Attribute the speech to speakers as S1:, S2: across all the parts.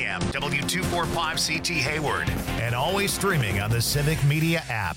S1: AM, W245CT Hayward, and always streaming on the Civic Media app.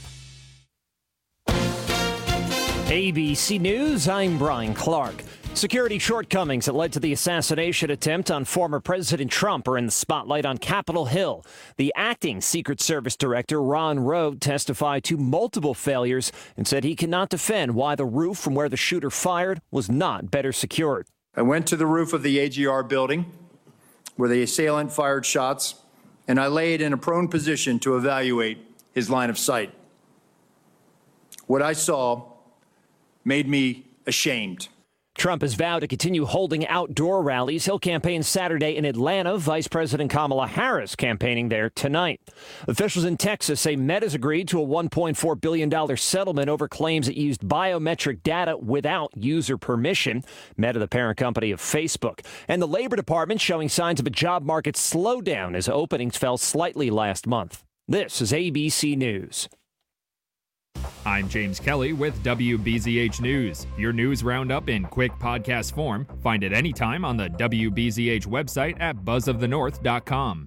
S2: ABC News, I'm Brian Clark. Security shortcomings that led to the assassination attempt on former President Trump are in the spotlight on Capitol Hill. The acting Secret Service Director, Ron Rowe, testified to multiple failures and said he cannot defend why the roof from where the shooter fired was not better secured.
S3: I went to the roof of the AGR building where the assailant fired shots, and I laid in a prone position to evaluate his line of sight. What I saw made me ashamed.
S2: Trump has vowed to continue holding outdoor rallies. He'll campaign Saturday in Atlanta. Vice President Kamala Harris campaigning there tonight. Officials in Texas say Meta's agreed to a $1.4 billion settlement over claims it used biometric data without user permission. Meta, the parent company of Facebook. And the Labor Department showing signs of a job market slowdown as openings fell slightly last month. This is ABC News.
S4: I'm James Kelly with WBZH News, your news roundup in quick podcast form. Find it anytime on the WBZH website at buzzofthenorth.com.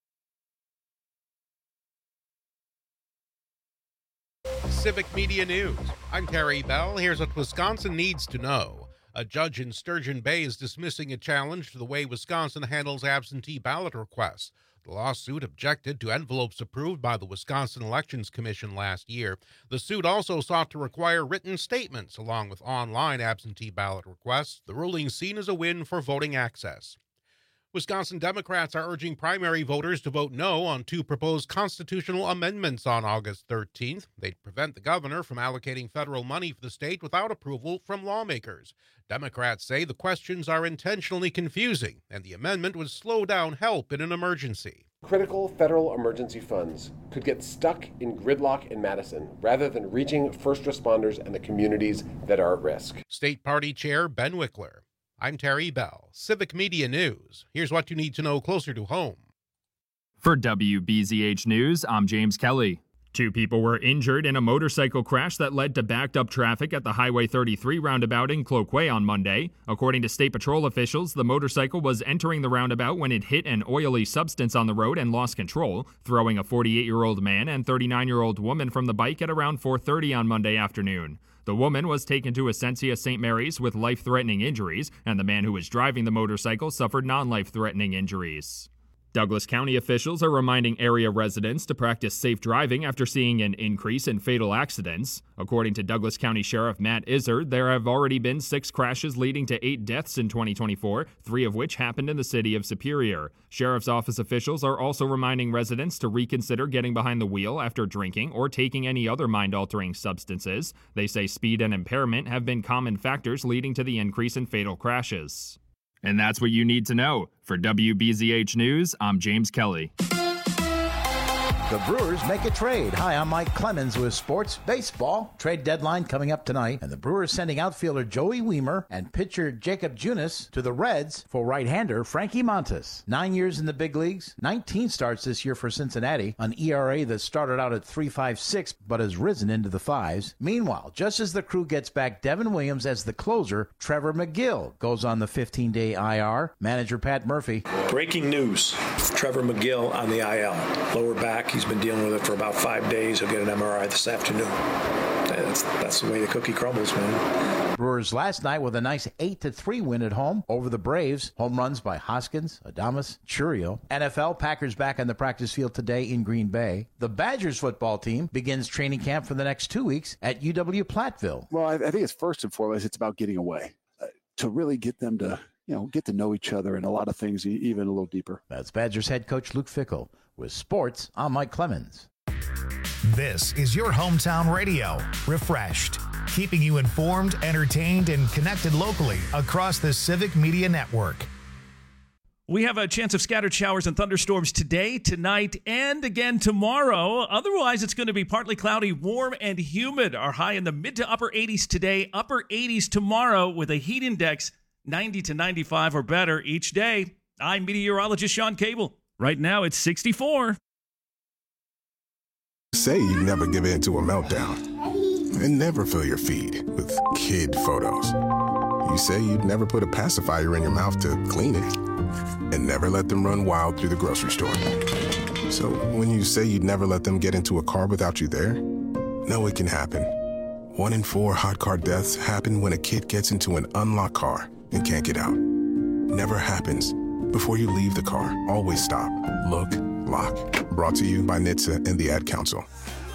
S5: Civic Media News. I'm Terry Bell. Here's what Wisconsin needs to know. A judge in Sturgeon Bay is dismissing a challenge to the way Wisconsin handles absentee ballot requests. The lawsuit objected to envelopes approved by the Wisconsin Elections Commission last year. The suit also sought to require written statements along with online absentee ballot requests. The ruling seen as a win for voting access. Wisconsin Democrats are urging primary voters to vote no on two proposed constitutional amendments on August 13th. They'd prevent the governor from allocating federal money for the state without approval from lawmakers. Democrats say the questions are intentionally confusing, and the amendment would slow down help in an emergency.
S6: Critical federal emergency funds could get stuck in gridlock in Madison rather than reaching first responders and the communities that are at risk.
S5: State Party Chair Ben Wickler. I'm Terry Bell, Civic Media News. Here's what you need to know closer to home.
S4: For WBZH News, I'm James Kelly. 2 people were injured in a motorcycle crash that led to backed-up traffic at the Highway 33 roundabout in Cloquet on Monday. According to State Patrol officials, the motorcycle was entering the roundabout when it hit an oily substance on the road and lost control, throwing a 48-year-old man and 39-year-old woman from the bike at around 4:30 on Monday afternoon. The woman was taken to Essentia St. Mary's with life-threatening injuries, and the man who was driving the motorcycle suffered non-life-threatening injuries. Douglas County officials are reminding area residents to practice safe driving after seeing an increase in fatal accidents. According to Douglas County Sheriff Matt Izzard, there have already been 6 crashes leading to 8 deaths in 2024, 3 of which happened in the city of Superior. Sheriff's Office officials are also reminding residents to reconsider getting behind the wheel after drinking or taking any other mind-altering substances. They say speed and impairment have been common factors leading to the increase in fatal crashes. And that's what you need to know. For WBZH News, I'm James Kelly.
S7: The Brewers make a trade. Hi, I'm Mike Clemens with Sports Baseball. Trade deadline coming up tonight, and the Brewers sending outfielder Joey Wiemer and pitcher Jacob Junis to the Reds for right-hander Frankie Montas. 9 years in the big leagues, 19 starts this year for Cincinnati, an ERA that started out at 3.56 but has risen into the 5s. Meanwhile, just as the crew gets back Devin Williams as the closer, Trevor McGill goes on the 15-day IR. Manager Pat Murphy.
S8: Breaking news, Trevor McGill on the IL. Lower back, he's been dealing with it for about 5 days. He'll get an MRI this afternoon. That's the way the cookie crumbles, man.
S7: Brewers last night with a nice 8-3 win at home over the Braves. Home runs by Hoskins, Adames, Churio. NFL Packers back on the practice field today in Green Bay. The Badgers football team begins training camp for the next 2 weeks at UW-Platteville.
S9: Well, I think it's first and foremost, it's about getting away to really get them to, get to know each other and a lot of things even a little deeper.
S7: That's Badgers head coach Luke Fickell. With sports, I'm Mike Clemens.
S1: This is your hometown radio, Refreshed, keeping you informed, entertained, and connected locally across the Civic Media Network.
S10: We have a chance of scattered showers and thunderstorms today, tonight, and again tomorrow. Otherwise, it's going to be partly cloudy, warm, and humid. Our high in the mid to upper 80s today, upper 80s tomorrow with a heat index 90 to 95 or better each day. I'm meteorologist Sean Cable. Right now, it's 64.
S11: Say you never give in to a meltdown and never fill your feed with kid photos. You say you'd never put a pacifier in your mouth to clean it, and never let them run wild through the grocery store. So when you say you'd never let them get into a car without you there, know it can happen. 1 in 4 hot car deaths happen when a kid gets into an unlocked car and can't get out. Never happens. Before you leave the car, always stop, look, lock. Brought to you by NHTSA and the Ad Council.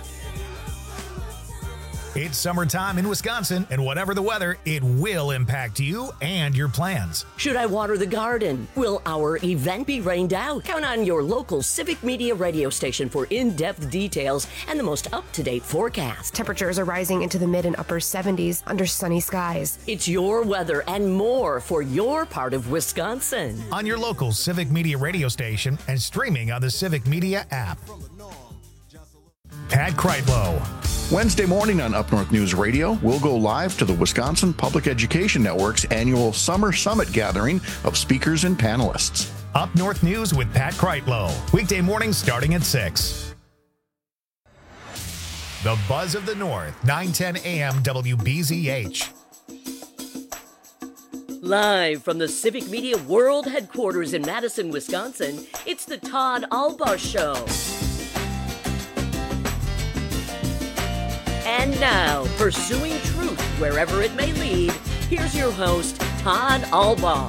S1: It's summertime in Wisconsin, and whatever the weather, it will impact you and your plans.
S12: Should I water the garden? Will our event be rained out? Count on your local Civic Media radio station for in-depth details and the most up-to-date forecast.
S13: Temperatures are rising into the mid and upper 70s under sunny skies.
S12: It's your weather and more for your part of Wisconsin.
S1: On your local Civic Media radio station and streaming on the Civic Media app. Pat Kreitlow.
S14: Wednesday morning on Up North News Radio, we'll go live to the Wisconsin Public Education Network's annual Summer Summit gathering of speakers and panelists.
S1: Up North News with Pat Kreitlow. Weekday mornings starting at 6. The Buzz of the North, 9:10 a.m. WBZH.
S12: Live from the Civic Media World Headquarters in Madison, Wisconsin, it's the Todd Albaugh Show. And now, pursuing truth wherever it may lead, here's your host, Todd Albaugh.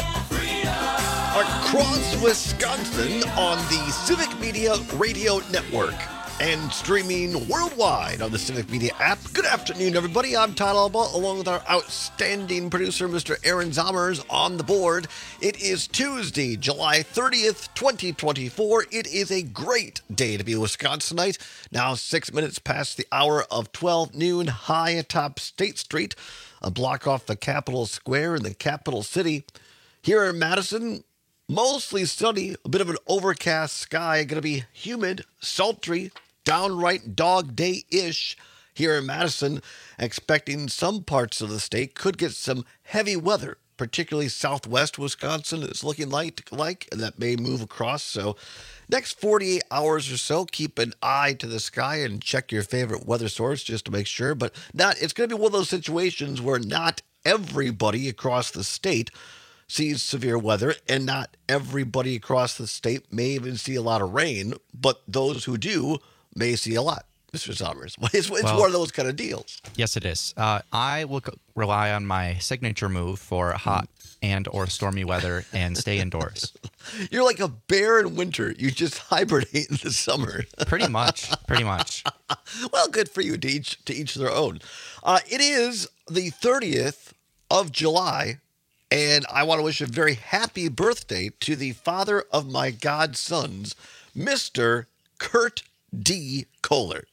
S15: Across Wisconsin on the Civic Media Radio Network and streaming worldwide on the Civic Media app. Good afternoon, everybody. I'm Todd Albaugh, along with our outstanding producer, Mr. Aaron Zommers, on the board. It is Tuesday, July 30th, 2024. It is a great day to be a Wisconsinite. Now 6 minutes past the hour of 12 noon, high atop State Street, a block off the Capitol Square in the capital city. Here in Madison, mostly sunny, a bit of an overcast sky, going to be humid, sultry, downright dog day-ish here in Madison. Expecting some parts of the state could get some heavy weather, particularly southwest Wisconsin is looking like, and that may move across. So next 48 hours or so, keep an eye to the sky and check your favorite weather source just to make sure. But it's going to be one of those situations where not everybody across the state sees severe weather, and not everybody across the state may even see a lot of rain, but those who do may see a lot, Mr. Zommers. It's one of those kind of deals.
S16: Yes, it is. I will rely on my signature move for hot and or stormy weather and stay indoors.
S15: You're like a bear in winter. You just hibernate in the summer.
S16: Pretty much.
S15: Well, good for you. To each their own. It is the 30th of July, and I want to wish a very happy birthday to the father of my godsons, Mr. Kurt D. Kohler.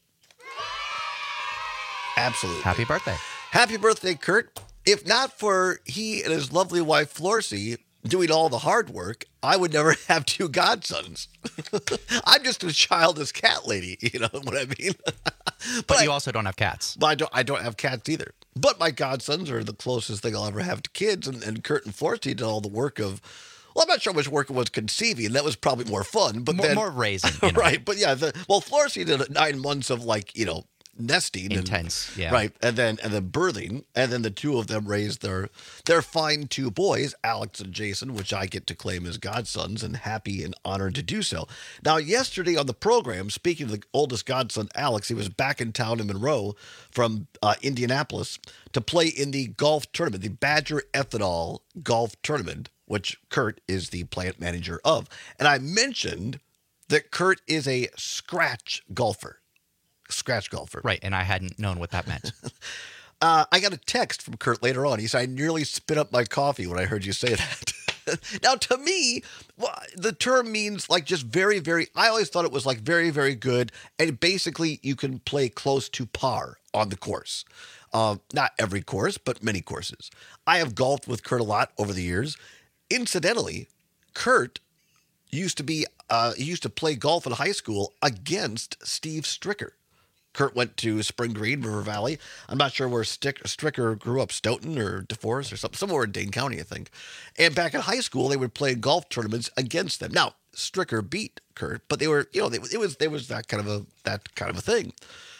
S15: Absolutely.
S16: Happy birthday.
S15: Happy birthday, Kurt. If not for he and his lovely wife, Florcy, doing all the hard work, I would never have two godsons. I'm just a childless cat lady, you know what I mean?
S16: But you also don't have cats.
S15: But I don't have cats either. But my godsons are the closest thing I'll ever have to kids, and Kurt and Florcy did all the work of, well, I'm not sure how much work it was conceiving. That was probably more fun. But
S16: more raising. You know?
S15: Right. But yeah, Florcy did 9 months of nesting.
S16: Intense, yeah.
S15: Right. And then birthing. And then the two of them raised their fine 2 boys, Alex and Jason, which I get to claim as godsons, and happy and honored to do so. Now, yesterday on the program, speaking of the oldest godson, Alex, he was back in town in Monroe from Indianapolis to play in the golf tournament, the Badger Ethanol Golf Tournament, which Kurt is the plant manager of. And I mentioned that Kurt is a scratch golfer.
S16: Right, and I hadn't known what that meant.
S15: I got a text from Kurt later on. He said, I nearly spit up my coffee when I heard you say that. Now, to me, the term means just very, very, I always thought it was very, very good. And basically, you can play close to par on the course. Not every course, but many courses. I have golfed with Kurt a lot over the years. Incidentally, Kurt used to play golf in high school against Steve Stricker. Kurt went to Spring Green, River Valley. I'm not sure where Stricker grew up, Stoughton or DeForest or something, somewhere in Dane County, I think. And back in high school, they would play golf tournaments against them. Now, Stricker beat Kurt, but they were, it was that kind of a thing.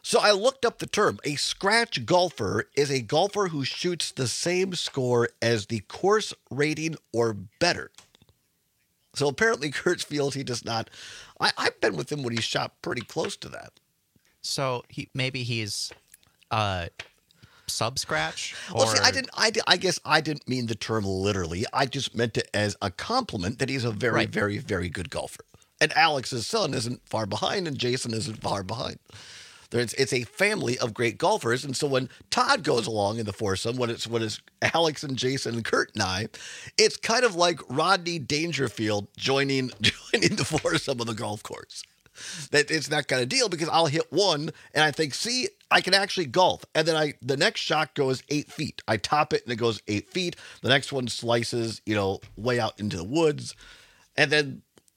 S15: So I looked up the term. A scratch golfer is a golfer who shoots the same score as the course rating or better. So apparently Kurt feels he does not. I've been with him when he shot pretty close to that.
S16: So maybe he's sub scratch.
S15: Well, see, I guess I didn't mean the term literally. I just meant it as a compliment that he's a very, very, very good golfer. And Alex's son isn't far behind, and Jason isn't far behind. It's a family of great golfers, and so when Todd goes along in the foursome, when it's Alex and Jason and Kurt and I, it's kind of like Rodney Dangerfield joining the foursome of the golf course. That it's that kind of deal, because I'll hit one and I think, see, I can actually golf, and then the next shot goes 8 feet. I top it and it goes 8 feet. The next one slices, way out into the woods, and then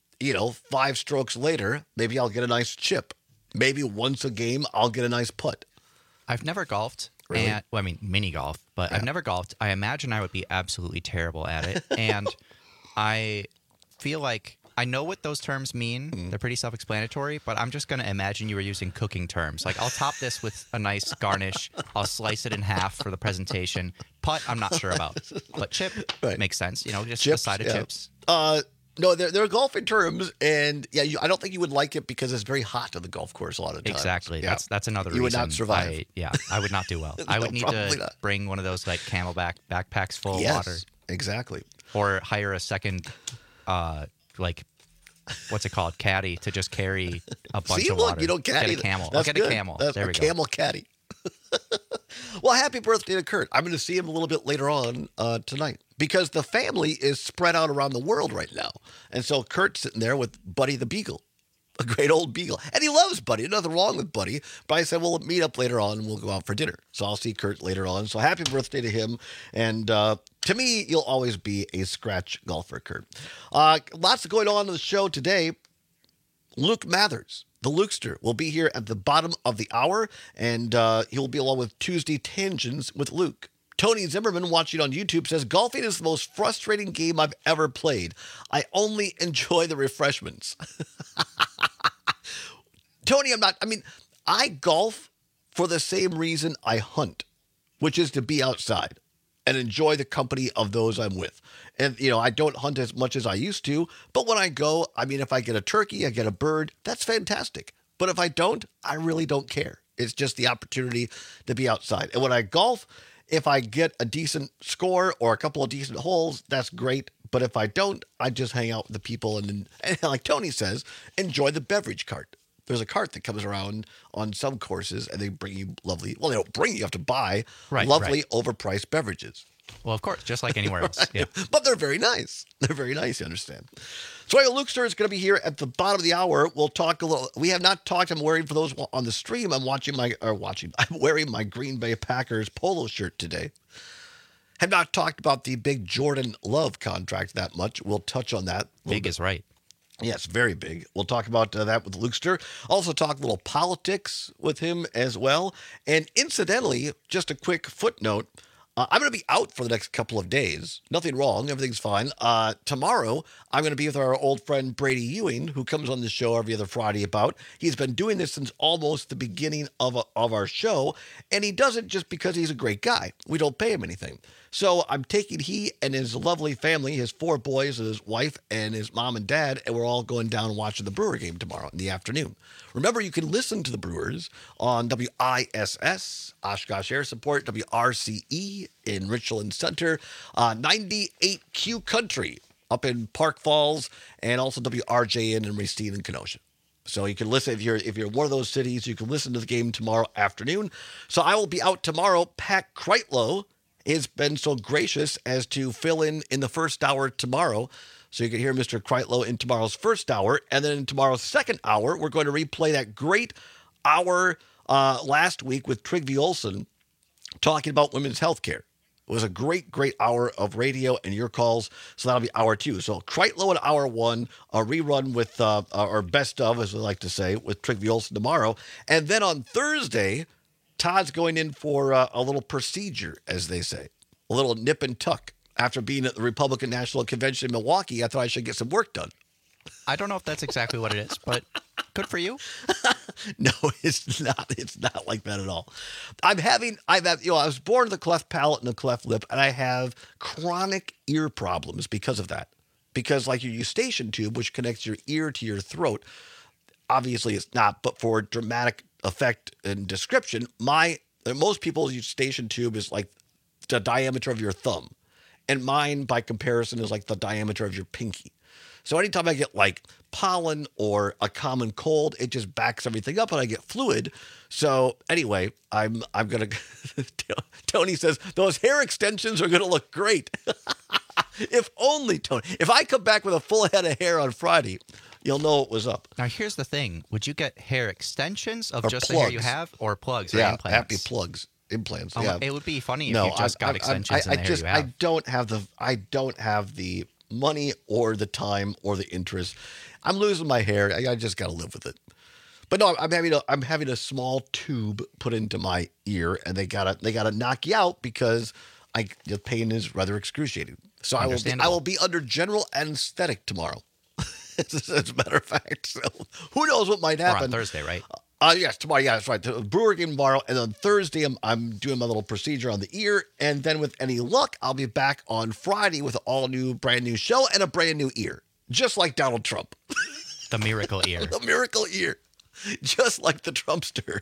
S15: 5 strokes later, maybe I'll get a nice chip. Maybe once a game, I'll get a nice putt.
S16: I've never golfed.
S15: Really?
S16: Mini golf, but I've never golfed. I imagine I would be absolutely terrible at it. And I feel like I know what those terms mean. Mm-hmm. They're pretty self-explanatory, but I'm just going to imagine you were using cooking terms. Like, I'll top this with a nice garnish. I'll slice it in half for the presentation. Putt, I'm not sure about. But chip makes sense. Just chips, a side of chips.
S15: No, they're golfing terms, and I don't think you would like it because it's very hot on the golf course a lot of times.
S16: Exactly.
S15: Yeah.
S16: That's another reason.
S15: You would not survive.
S16: I would not do well. I would need to bring one of those like Camelback backpacks full of water.
S15: Exactly.
S16: Or hire a second, what's it called, caddy to just carry a bunch of water.
S15: You don't caddy.
S16: Get a camel.
S15: That's
S16: I'll get
S15: good.
S16: a camel.
S15: That's
S16: there we
S15: a
S16: go.
S15: Camel caddy. Well, happy birthday to Kurt. I'm going to see him a little bit later on tonight, because the family is spread out around the world right now. And so Kurt's sitting there with Buddy the Beagle, a great old beagle. And he loves Buddy. Nothing wrong with Buddy. But I said, we'll meet up later on and we'll go out for dinner. So I'll see Kurt later on. So happy birthday to him. And to me, you'll always be a scratch golfer, Kurt. Lots going on in the show today. Luke Mathers, the Lukester, will be here at the bottom of the hour, and he'll be along with Tuesday Tangents with Luke. Tony Zimmerman, watching on YouTube, says, golfing is the most frustrating game I've ever played. I only enjoy the refreshments. Tony, I golf for the same reason I hunt, which is to be outside and enjoy the company of those I'm with. And, I don't hunt as much as I used to, but when I go, if I get a turkey, I get a bird, that's fantastic. But if I don't, I really don't care. It's just the opportunity to be outside. And when I golf, if I get a decent score or a couple of decent holes, that's great. But if I don't, I just hang out with the people and like Tony says, enjoy the beverage cart. There's a cart that comes around on some courses, and they bring you lovely, well, they don't bring you, have to buy lovely overpriced beverages.
S16: Well, of course, just like anywhere else. Yeah.
S15: But they're very nice. They're very nice, you understand. So Lukester is going to be here at the bottom of the hour. We'll talk a little. We have not talked. I'm wearing, for those on the stream, I'm wearing my Green Bay Packers polo shirt today. Have not talked about the big Jordan Love contract that much. We'll touch on that.
S16: Big is right.
S15: Yes, very big. We'll talk about that with Lukester. Also talk a little politics with him as well. And incidentally, just a quick footnote, I'm going to be out for the next couple of days. Nothing wrong. Everything's fine. Tomorrow, I'm going to be with our old friend Brady Ewing, who comes on the show every other Friday about. He's been doing this since almost the beginning of our show, and he does it just because he's a great guy. We don't pay him anything. So I'm taking he and his lovely family, his 4 boys and his wife and his mom and dad, and we're all going down and watching the Brewer game tomorrow in the afternoon. Remember, you can listen to the Brewers on WISS, Oshkosh Air Support, WRCE in Richland Center, 98Q Country up in Park Falls, and also WRJN in Racine and Kenosha. So you can listen, if you're one of those cities, you can listen to the game tomorrow afternoon. So I will be out tomorrow. Pat Kreitlow has been so gracious as to fill in the first hour tomorrow. So you can hear Mr. Kreitlow in tomorrow's first hour. And then in tomorrow's second hour, we're going to replay that great hour last week with Trygve Olsen talking about women's health care. It was a great, great hour of radio and your calls. So that'll be hour 2. So Kreitlow in hour 1, a rerun with, or best of, as we like to say, with Trygve Olsen tomorrow. And then on Thursday, Todd's going in for a little procedure, as they say, a little nip and tuck. After being at the Republican National Convention in Milwaukee, I thought I should get some work done.
S16: I don't know if that's exactly what it is, but good for you.
S15: No, it's not. It's not like that at all. I was born with a cleft palate and a cleft lip, and I have chronic ear problems because of that. Because like your eustachian tube, which connects your ear to your throat, obviously it's not, but for dramatic effect and description, most people's eustachian tube is like the diameter of your thumb. And mine, by comparison, is like the diameter of your pinky. So anytime I get like pollen or a common cold, it just backs everything up and I get fluid. So anyway, I'm going to, Tony says, those hair extensions are going to look great. If only, Tony. If I come back with a full head of hair on Friday, you'll know it was up.
S16: Now, here's the thing. Would you get hair extensions of
S15: Or
S16: just
S15: plugs.
S16: the hair you have, or plugs or
S15: Yeah,
S16: implants?
S15: happy plugs. Implants. Yeah.
S16: It would be funny if you just got extensions in the hair you have.
S15: I don't have the money or the time or the interest. I'm losing my hair. I just got to live with it. But no, I'm having a small tube put into my ear, and they gotta knock you out because the pain is rather excruciating. So I will be under general anesthetic tomorrow. As a matter of fact, so who knows what might happen?
S16: Or on Thursday, right?
S15: Yes, tomorrow. Yeah, that's right. The Brewer game tomorrow, and on Thursday I'm doing my little procedure on the ear, and then with any luck, I'll be back on Friday with an brand new show and a brand new ear, just like Donald Trump.
S16: The miracle ear.
S15: The miracle ear, just like the Trumpster.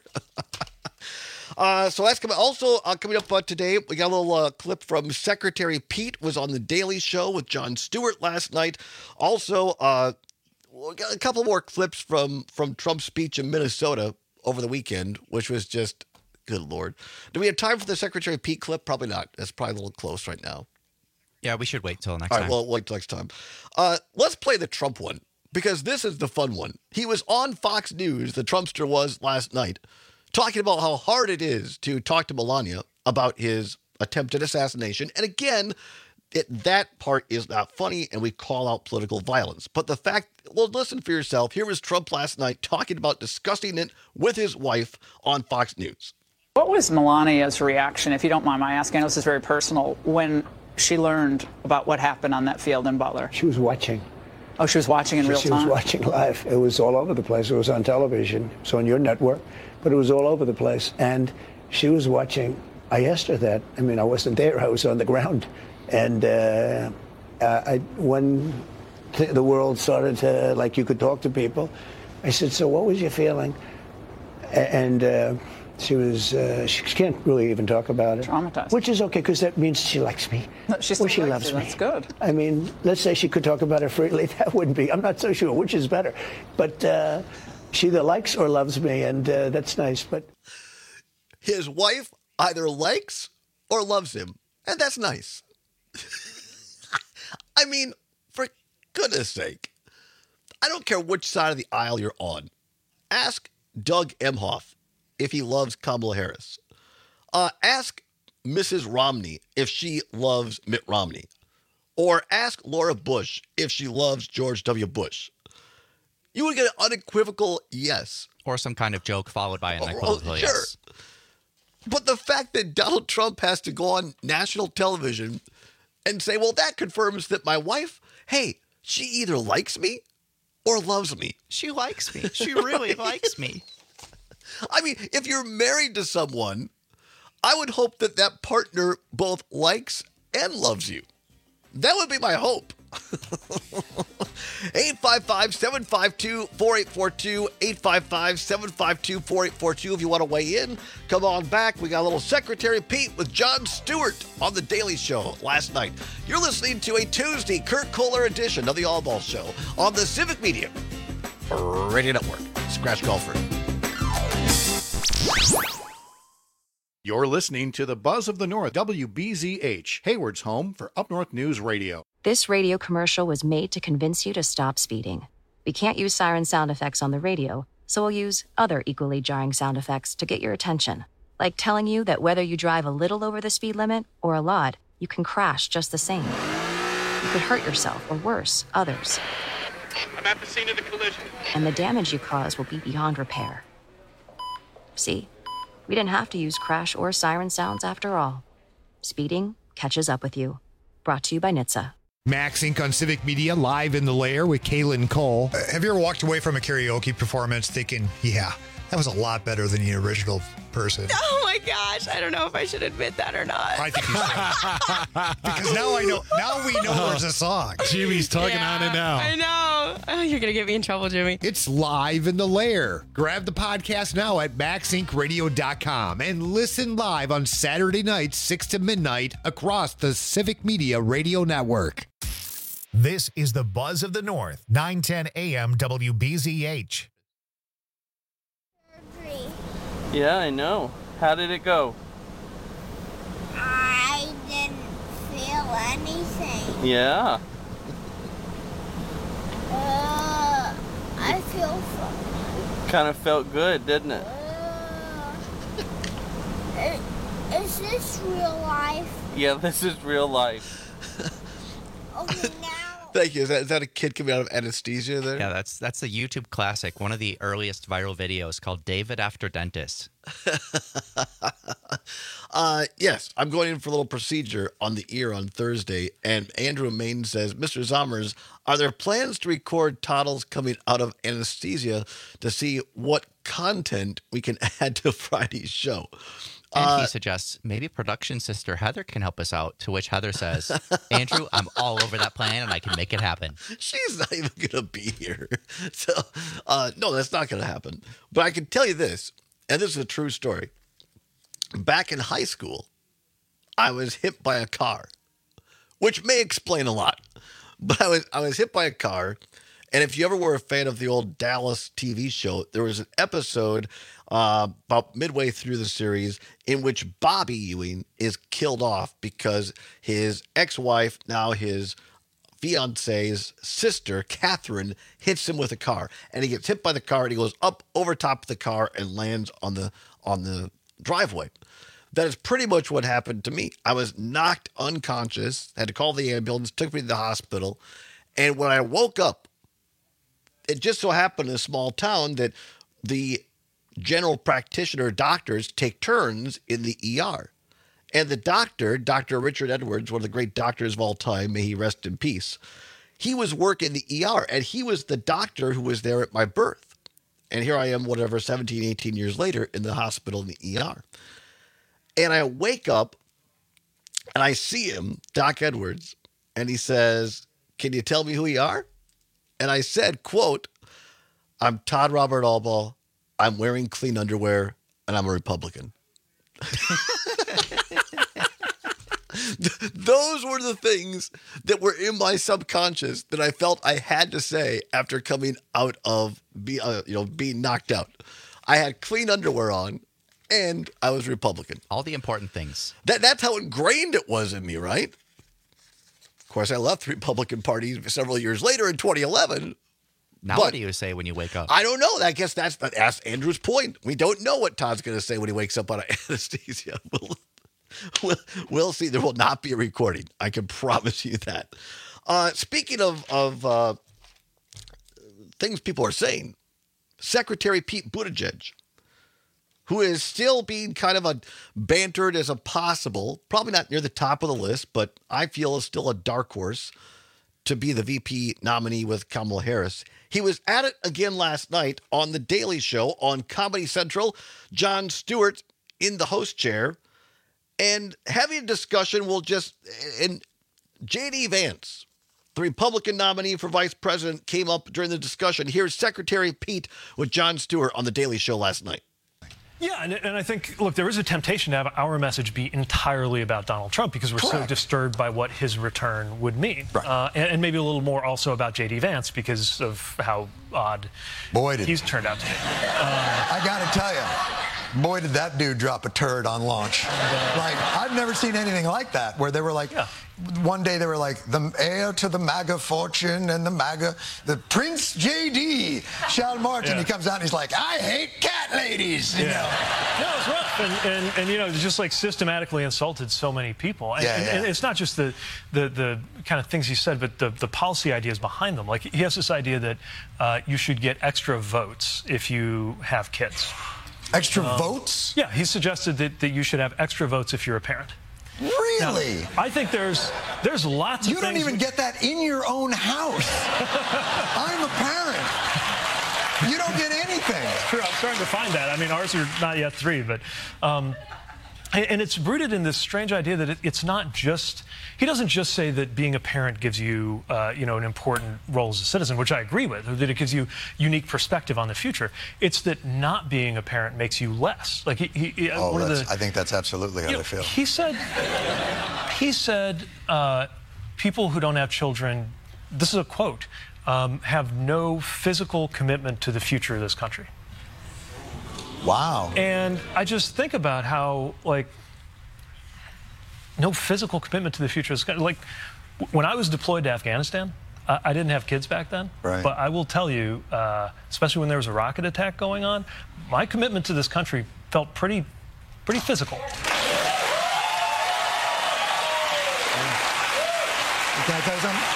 S15: So that's coming. Also coming up today, we got a little clip from Secretary Pete was on the Daily Show with Jon Stewart last night. Also, we got a couple more clips from Trump's speech in Minnesota over the weekend, which was just, good Lord. Do we have time for the Secretary Pete clip? Probably not. That's probably a little close right now.
S16: Yeah, we should wait till next
S15: All
S16: time.
S15: right, well, wait till next time. Let's play the Trump one, because this is the fun one. He was on Fox News, the Trumpster was last night, talking about how hard it is to talk to Melania about his attempted assassination. And again, that part is not funny, and we call out political violence. But the fact, well, listen for yourself. Here was Trump last night talking about discussing it with his wife on Fox News.
S17: What was Melania's reaction, if you don't mind my asking? I know this is very personal, when she learned about what happened on that field in Butler?
S18: She was watching.
S17: Oh, she was watching in real time?
S18: She was watching live. It was all over the place. It was on television. It was on your network, but it was all over the place. And she was watching. I asked her that. I mean, I wasn't there. I was on the ground. And when the world started to, like, you could talk to people, I said, so what was your feeling? And she can't really even talk about it.
S17: Traumatized.
S18: Which is okay, because that means she likes me.
S17: No, she
S18: loves me.
S17: That's good.
S18: I mean, let's say she could talk about it freely. That wouldn't be, I'm not so sure which is better. But she either likes or loves me, and that's nice. But
S15: his wife either likes or loves him, and that's nice. I mean, for goodness sake, I don't care which side of the aisle you're on. Ask Doug Emhoff if he loves Kamala Harris. Ask Mrs. Romney if she loves Mitt Romney. Or ask Laura Bush if she loves George W. Bush. You would get an unequivocal yes.
S16: Or some kind of joke followed by an unequivocal
S15: sure.
S16: yes.
S15: But the fact that Donald Trump has to go on national television and say, well, that confirms that my wife, hey, she either likes me or loves me.
S16: She likes me. She really likes me.
S15: I mean, if you're married to someone, I would hope that that partner both likes and loves you. That would be my hope. 855-752-4842, 855-752-4842. If you want to weigh in, come on back. We got a little Secretary Pete with Jon Stewart on The Daily Show last night. You're listening to a Tuesday Kurt Kohler edition of The All Ball Show on the Civic Media Radio Network. Scratch Golfer.
S19: You're listening to the Buzz of the North, WBZH, Hayward's home for Up North News Radio.
S20: This radio commercial was made to convince you to stop speeding. We can't use siren sound effects on the radio, so we'll use other equally jarring sound effects to get your attention. Like telling you that whether you drive a little over the speed limit or a lot, you can crash just the same. You could hurt yourself or worse, others.
S21: I'm at the scene of the collision.
S20: And the damage you cause will be beyond repair. See? We didn't have to use crash or siren sounds after all. Speeding catches up with you. Brought to you by NHTSA.
S1: Max Inc. on Civic Media, live in the lair with Kaylin Cole.
S22: Have you ever walked away from a karaoke performance thinking, yeah,
S3: That was a lot better than the original person.
S22: Oh my gosh, I don't know if I should admit that or not.
S3: I think you should. Because now I know. Now we know there's a song.
S23: Jimmy's tugging on it now.
S22: I know. Oh, you're going to get me in trouble, Jimmy.
S24: It's live in the lair. Grab the podcast now at MaxIncRadio.com and listen live on Saturday nights, 6 to midnight, across the Civic Media Radio Network.
S1: This is the Buzz of the North, 910 AM WBZH.
S25: Yeah, I know. How did it go?
S26: I didn't feel anything.
S25: Yeah.
S26: I feel fine.
S25: Kind of felt good, didn't it?
S26: Is this real life?
S25: Yeah, this is real life.
S26: Okay, now.
S15: Thank you. Is that a kid coming out of anesthesia there?
S16: Yeah, that's a YouTube classic, one of the earliest viral videos called David After Dentist.
S15: Yes, I'm going in for a little procedure on the ear on Thursday, and Andrew Main says, Mr. Zommers, are there plans to record Toddles coming out of anesthesia to see what content we can add to Friday's show?
S16: And he suggests maybe production sister Heather can help us out, to which Heather says, Andrew, I'm all over that plan and I can make it happen.
S15: She's not even going to be here. So, no, that's not going to happen. But I can tell you this, and this is a true story. Back in high school, I was hit by a car, which may explain a lot. But I was hit by a car, and if you ever were a fan of the old Dallas TV show, there was an episode about midway through the series in which Bobby Ewing is killed off because his ex-wife, now his fiance's sister, Catherine, hits him with a car. And he gets hit by the car, and he goes up over top of the car and lands on the driveway. That is pretty much what happened to me. I was knocked unconscious, had to call the ambulance, took me to the hospital. And when I woke up, it just so happened in a small town that the general practitioner doctors take turns in the ER. And the doctor, Dr. Richard Edwards, one of the great doctors of all time, may he rest in peace, he was working the ER, and he was the doctor who was there at my birth. And here I am, 17, 18 years later, in the hospital in the ER. And I wake up, and I see him, Doc Edwards, and he says, can you tell me who you are? And I said, quote, I'm Todd Robert Albaugh, I'm wearing clean underwear, and I'm a Republican. Those were the things that were in my subconscious that I felt I had to say after coming out of being knocked out. I had clean underwear on, and I was Republican.
S16: All the important things.
S15: That's how ingrained it was in me, right? Of course, I left the Republican Party several years later in 2011.
S16: Now what do you say when you wake up?
S15: I don't know. I guess that's Andrew's point. We don't know what Todd's going to say when he wakes up out of anesthesia. We'll see. There will not be a recording. I can promise you that. Speaking of things people are saying, Secretary Pete Buttigieg, who is still being kind of bantered as a possible, probably not near the top of the list, but I feel is still a dark horse to be the VP nominee with Kamala Harris. He was at it again last night on The Daily Show on Comedy Central. Jon Stewart in the host chair and having a discussion. And J.D. Vance, the Republican nominee for vice president, came up during the discussion. Here's Secretary Pete with Jon Stewart on The Daily Show last night.
S27: Yeah, and I think, look, there is a temptation to have our message be entirely about Donald Trump because we're so disturbed by what his return would mean. Right. And maybe a little more also about J.D. Vance because of how odd he's turned out to be.
S3: I got to tell you, boy, did that dude drop a turd on launch. Like, I've never seen anything like that, where they were like, one day they were like, the heir to the MAGA fortune and the Prince J.D. Sean Martin. He comes out and he's like, I hate cat ladies. You know?
S27: No, it's rough. And you know, just like systematically insulted so many people. And it's not just the kind of things he said, but the policy ideas behind them. Like, he has this idea that you should get extra votes if you have kids.
S3: Extra votes?
S27: Yeah, he suggested that you should have extra votes if you're a parent.
S3: Really?
S27: Now, I think there's lots of things.
S3: You don't even get that in your own house. I'm a parent. You don't get anything.
S27: True, I'm starting to find that. I mean, ours are not yet 3, but... and it's rooted in this strange idea that it's not just... He doesn't just say that being a parent gives you, an important role as a citizen, which I agree with, or that it gives you unique perspective on the future. It's that not being a parent makes you less. Like
S3: I think that's absolutely how they feel.
S27: He said, people who don't have children, this is a quote, have no physical commitment to the future of this country.
S3: Wow.
S27: And I just think about how, no physical commitment to the future. Like, when I was deployed to Afghanistan, I didn't have kids back then.
S3: Right.
S27: But I will tell you, especially when there was a rocket attack going on, my commitment to this country felt pretty physical.
S3: Can I tell you something?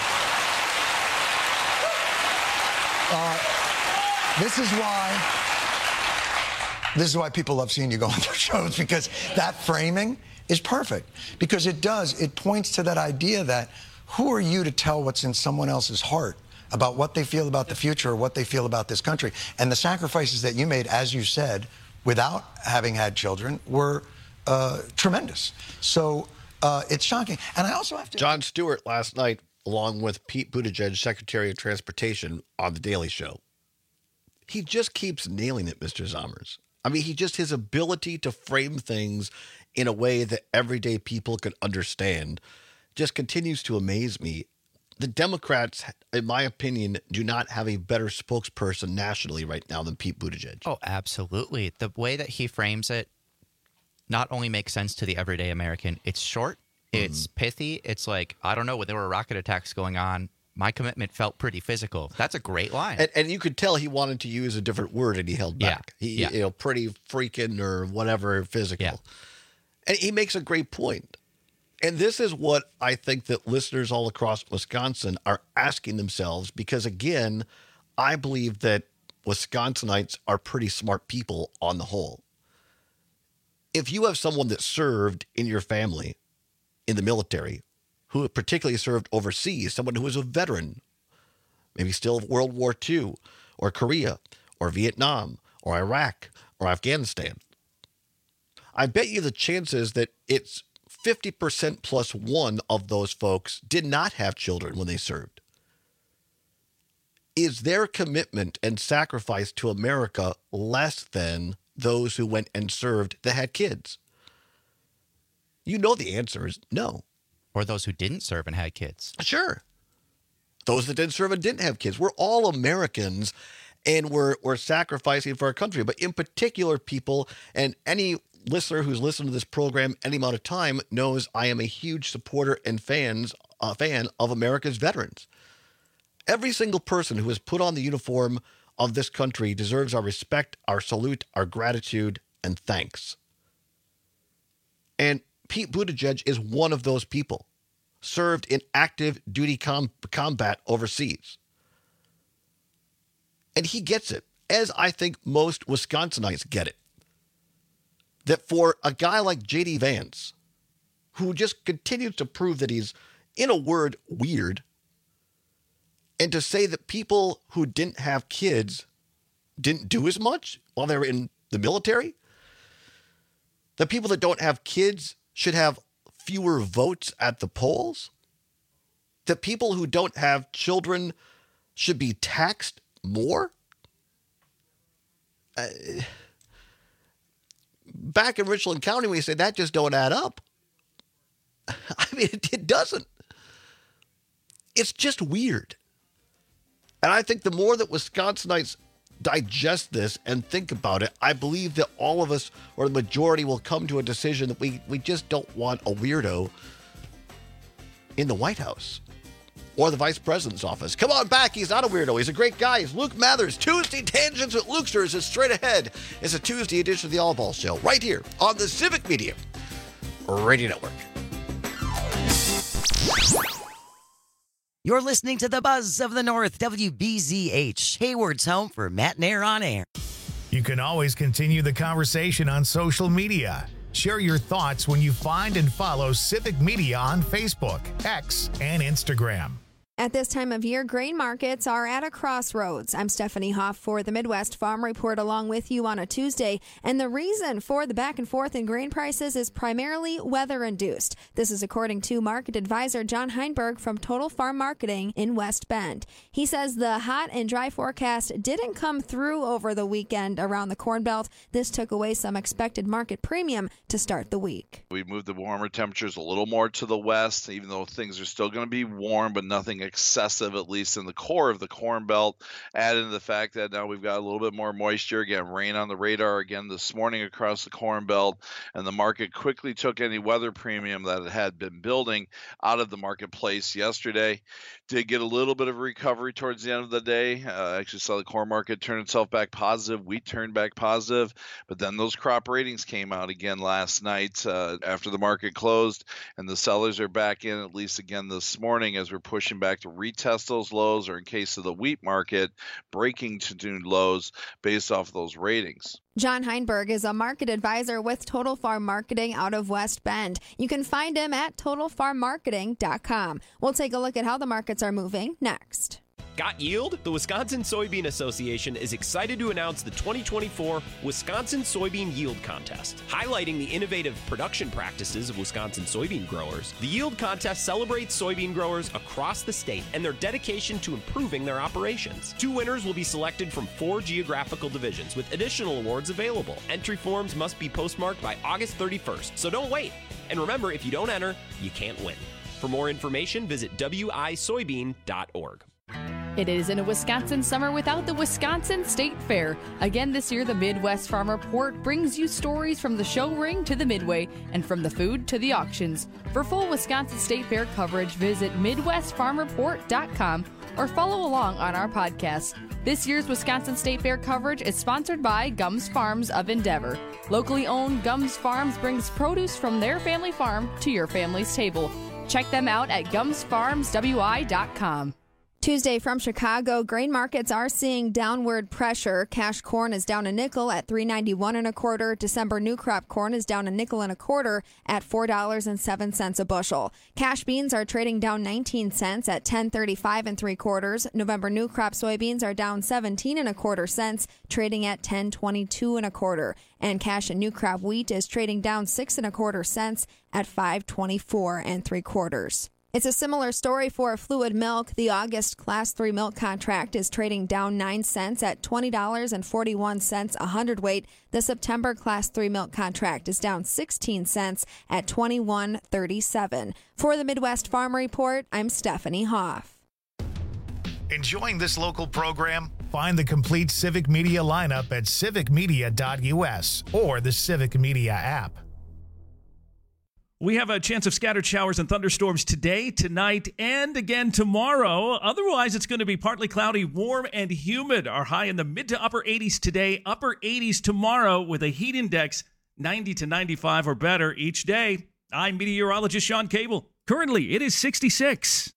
S3: This is why people love seeing you go on their shows, because that framing is perfect. Because it points to that idea that who are you to tell what's in someone else's heart about what they feel about the future or what they feel about this country. And the sacrifices that you made, as you said, without having had children were tremendous. So it's shocking. And I also have to...
S15: Jon Stewart last night, along with Pete Buttigieg, Secretary of Transportation, on The Daily Show. He just keeps nailing it, Mr. Zommers. I mean, his ability to frame things in a way that everyday people could understand just continues to amaze me. The Democrats, in my opinion, do not have a better spokesperson nationally right now than Pete Buttigieg.
S16: Oh, absolutely. The way that he frames it not only makes sense to the everyday American, it's short, it's pithy, it's like, I don't know, when there were rocket attacks going on, my commitment felt pretty physical. That's a great line.
S15: And you could tell he wanted to use a different word and he held back. Pretty freaking or whatever physical. Yeah. And he makes a great point. And this is what I think that listeners all across Wisconsin are asking themselves, because, again, I believe that Wisconsinites are pretty smart people on the whole. If you have someone that served in your family in the military, who particularly served overseas, someone who was a veteran, maybe still of World War II, or Korea, or Vietnam, or Iraq, or Afghanistan, I bet you the chances that it's 50% plus one of those folks did not have children when they served. Is their commitment and sacrifice to America less than those who went and served that had kids? You know the answer is no.
S16: Or those who didn't serve and had kids.
S15: Sure. Those that didn't serve and didn't have kids. We're all Americans, and we're sacrificing for our country. But in particular, people, and any listener who's listened to this program any amount of time knows I am a huge supporter and fan of America's veterans. Every single person who has put on the uniform of this country deserves our respect, our salute, our gratitude, and thanks. And Pete Buttigieg is one of those people, served in active duty combat overseas. And he gets it, as I think most Wisconsinites get it. That for a guy like J.D. Vance, who just continues to prove that he's, in a word, weird, and to say that people who didn't have kids didn't do as much while they were in the military, that people that don't have kids should have fewer votes at the polls, that people who don't have children should be taxed more. Back in Richland County, we say that just don't add up. I mean, it doesn't. It's just weird. And I think the more that Wisconsinites digest this and think about it, I believe that all of us, or the majority, will come to a decision that we just don't want a weirdo in the White House or the Vice President's office. Come on back. He's not a weirdo. He's a great guy. He's Luke Mathers. Tuesday Tangents with Lukesters is straight ahead. It's a Tuesday edition of the All Ball Show right here on the Civic Media Radio Network.
S2: You're listening to the Buzz of the North, WBZH, Hayward's home for Matt Nair on Air.
S1: You can always continue the conversation on social media. Share your thoughts when you find and follow Civic Media on Facebook, X, and Instagram.
S4: At this time of year, grain markets are at a crossroads. I'm Stephanie Hoff for the Midwest Farm Report along with you on a Tuesday. And the reason for the back and forth in grain prices is primarily weather-induced. This is according to market advisor John Heinberg from Total Farm Marketing in West Bend. He says the hot and dry forecast didn't come through over the weekend around the Corn Belt. This took away some expected market premium to start the week.
S5: We moved the warmer temperatures a little more to the west, even though things are still going to be warm, but nothing excessive, at least in the core of the Corn Belt. Added to the fact that now we've got a little bit more moisture. Again, rain on the radar again this morning across the Corn Belt, and the market quickly took any weather premium that it had been building out of the marketplace yesterday. Did get a little bit of a recovery towards the end of the day. Actually saw the corn market turn itself back positive. Wheat turned back positive, but then those crop ratings came out again last night after the market closed, and the sellers are back in at least again this morning as we're pushing back to retest those lows, or in case of the wheat market, breaking to new lows based off of those ratings.
S4: John Heinberg is a market advisor with Total Farm Marketing out of West Bend. You can find him at totalfarmmarketing.com. We'll take a look at how the markets are moving next.
S6: Got yield? The Wisconsin Soybean Association is excited to announce the 2024 Wisconsin Soybean Yield Contest. Highlighting the innovative production practices of Wisconsin soybean growers, the Yield Contest celebrates soybean growers across the state and their dedication to improving their operations. 2 winners will be selected from 4 geographical divisions, with additional awards available. Entry forms must be postmarked by August 31st, so don't wait. And remember, if you don't enter, you can't win. For more information, visit wisoybean.org.
S7: It isn't a Wisconsin summer without the Wisconsin State Fair. Again this year, the Midwest Farm Report brings you stories from the show ring to the Midway and from the food to the auctions. For full Wisconsin State Fair coverage, visit MidwestFarmReport.com or follow along on our podcast. This year's Wisconsin State Fair coverage is sponsored by Gums Farms of Endeavor. Locally owned Gums Farms brings produce from their family farm to your family's table. Check them out at GumsFarmsWI.com.
S4: Tuesday from Chicago, grain markets are seeing downward pressure. Cash corn is down a nickel at $3.91 1/4. December new crop corn is down a nickel and a quarter at $4.07 a bushel. Cash beans are trading down 19 cents at $10.35 3/4. November new crop soybeans are down 17 1/4 cents, trading at $10.22 1/4. And cash and new crop wheat is trading down 6 1/4 cents at $5.24 3/4. It's a similar story for fluid milk. The August Class 3 milk contract is trading down 9 cents at $20.41 a hundredweight. The September Class 3 milk contract is down 16 cents at $21.37. For the Midwest Farm Report, I'm Stephanie Hoff.
S1: Enjoying this local program? Find the complete Civic Media lineup at civicmedia.us or the Civic Media app.
S10: We have a chance of scattered showers and thunderstorms today, tonight, and again tomorrow. Otherwise, it's going to be partly cloudy, warm, and humid. Our high in the mid to upper 80s today, upper 80s tomorrow, with a heat index 90 to 95 or better each day. I'm meteorologist Sean Cable. Currently, it is 66.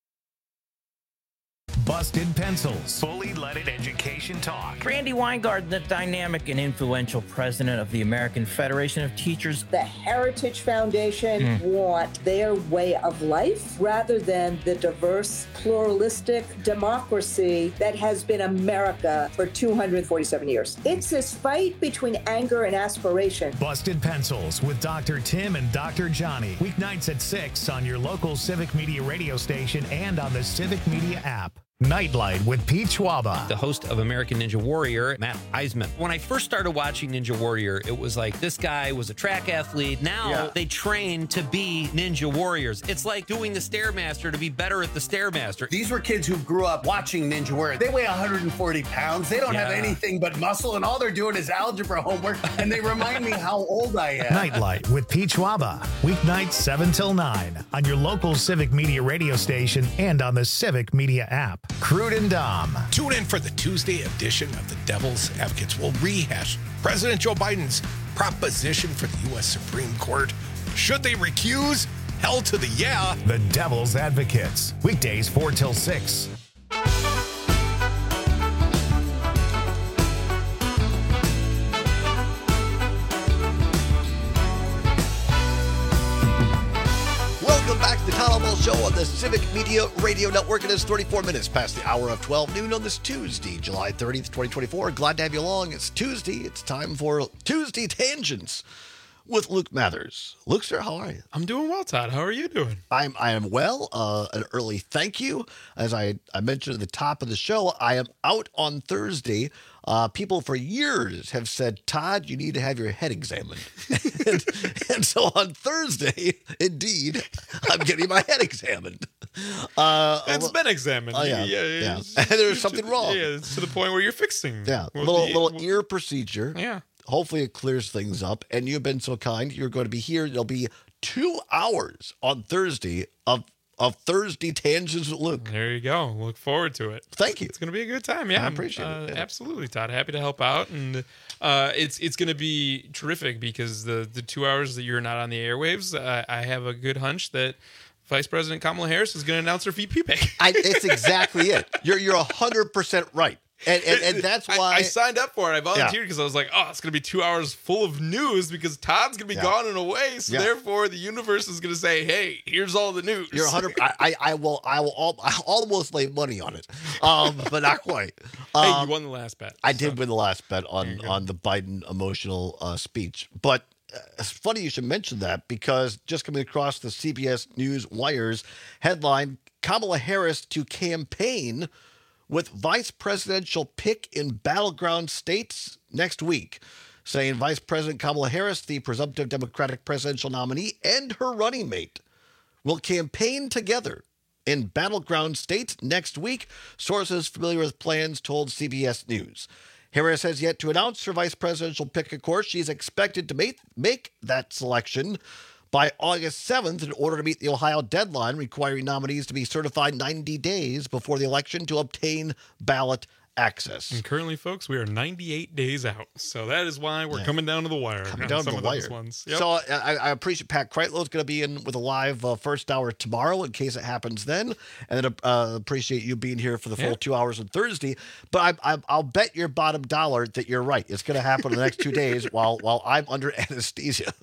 S1: Busted Pencils, fully leaded education talk.
S8: Randy Weingart, the dynamic and influential president of the American Federation of Teachers.
S9: The Heritage Foundation want their way of life rather than the diverse, pluralistic democracy that has been America for 247 years. It's this fight between anger and aspiration.
S1: Busted Pencils with Dr. Tim and Dr. Johnny. Weeknights at 6 on your local Civic Media radio station and on the Civic Media app. Nightlight with Pete Schwaba.
S23: The host of American Ninja Warrior, Matt Eisman. When I first started watching Ninja Warrior, it was like this guy was a track athlete. Now they train to be Ninja Warriors. It's like doing the Stairmaster to be better at the Stairmaster.
S28: These were kids who grew up watching Ninja Warrior. They weigh 140 pounds. They don't have anything but muscle, and all they're doing is algebra homework, and they remind me how old I am.
S1: Nightlight with Pete Schwaba. Weeknights 7 till 9 on your local Civic Media radio station and on the Civic Media app. Crude and Dom.
S29: Tune in for the Tuesday edition of the Devil's Advocates. We'll rehash President Joe Biden's proposition for the U.S. Supreme Court. Should they recuse? Hell to the yeah.
S1: The Devil's Advocates. Weekdays 4 till 6.
S15: Welcome back to the Todd Carl Show on the Civic Media Radio Network. It is 34 minutes past the hour of 12 noon on this Tuesday, July 30th, 2024. Glad to have you along. It's Tuesday. It's time for Tuesday Tangents with Luke Mathers. Luke, sir, how are you?
S11: I'm doing well, Todd. How are you doing?
S15: I am well. An early thank you. As I mentioned at the top of the show, I am out on Thursday. People for years have said, Todd, you need to have your head examined. and so on Thursday, indeed, I'm getting my head examined.
S11: It's been examined.
S15: Yeah. And there's something wrong.
S11: Yeah, it's to the point where you're fixing.
S15: Yeah, little ear procedure.
S11: Yeah.
S15: Hopefully it clears things up. And you've been so kind. You're going to be here. There'll be 2 hours on Thursday of Thursday Tangents with Luke.
S11: There you go. Look forward to it.
S15: Thank you.
S11: It's going to be a good time. Yeah,
S15: I appreciate it.
S11: Absolutely, Todd. Happy to help out, and it's going to be terrific because the 2 hours that you're not on the airwaves, I have a good hunch that Vice President Kamala Harris is going to announce her VP pick.
S15: It's exactly it. You're 100% right. And that's why
S11: I signed up for it. I volunteered because I was like, oh, it's going to be 2 hours full of news because Todd's going to be gone and away. So therefore, the universe is going to say, hey, here's all the news.
S15: You're 100. I'll almost lay money on it, but not quite.
S11: Hey, you won the last bet.
S15: I did win the last bet on the Biden emotional speech. But it's funny you should mention that because just coming across the CBS News wires headline, Kamala Harris to campaign with vice presidential pick in battleground states next week, saying Vice President Kamala Harris, the presumptive Democratic presidential nominee, and her running mate will campaign together in battleground states next week, sources familiar with plans told CBS News. Harris has yet to announce her vice presidential pick, of course. She's expected to make that selection by August 7th in order to meet the Ohio deadline requiring nominees to be certified 90 days before the election to obtain ballot access.
S11: And currently, folks, we are 98 days out. So that is why we're coming down to the wire.
S15: Coming down to the wire.
S11: Ones. Yep.
S15: So I appreciate Pat Kreitlow is going to be in with a live first hour tomorrow in case it happens then. And then appreciate you being here for the full 2 hours on Thursday. But I'll bet your bottom dollar that you're right. It's going to happen in the next 2 days while I'm under anesthesia.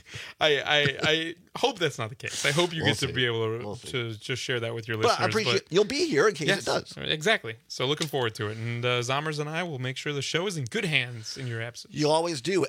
S11: I hope that's not the case. I hope you get to be able to just share that with your listeners.
S15: But I appreciate you'll be here in case it does.
S11: Exactly. So looking forward to it. And Zommers and I will make sure the show is in good hands in your absence.
S15: You always do.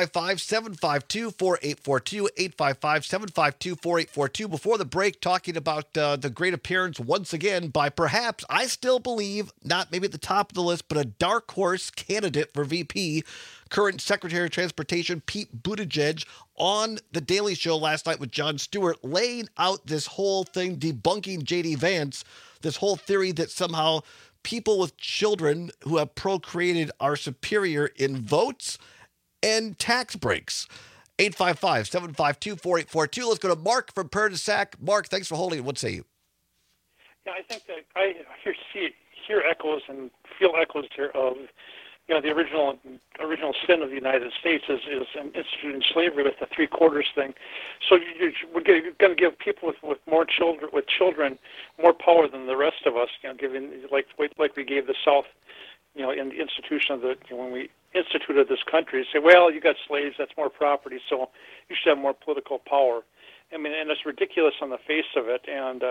S15: 855-752-4842. 855-752-4842. Before the break, talking about the great appearance once again by perhaps, I still believe, not maybe at the top of the list, but a dark horse candidate for VP, current Secretary of Transportation Pete Buttigieg, on The Daily Show last night with Jon Stewart, laying out this whole thing, debunking J.D. Vance, this whole theory that somehow people with children who have procreated are superior in votes and tax breaks. 855-752-4842. Let's go to Mark from Prairie du Sac. Mark, thanks for holding it. What say you?
S12: Yeah, I think that I hear echoes and feel echoes here of, the original sin of the United States is instituting slavery with the 3/4 thing. So we're going to give people with more children more power than the rest of us. Giving like we gave the South, in the institution of when we instituted this country. Say, well, you got slaves, that's more property, so you should have more political power. I mean, and it's ridiculous on the face of it, and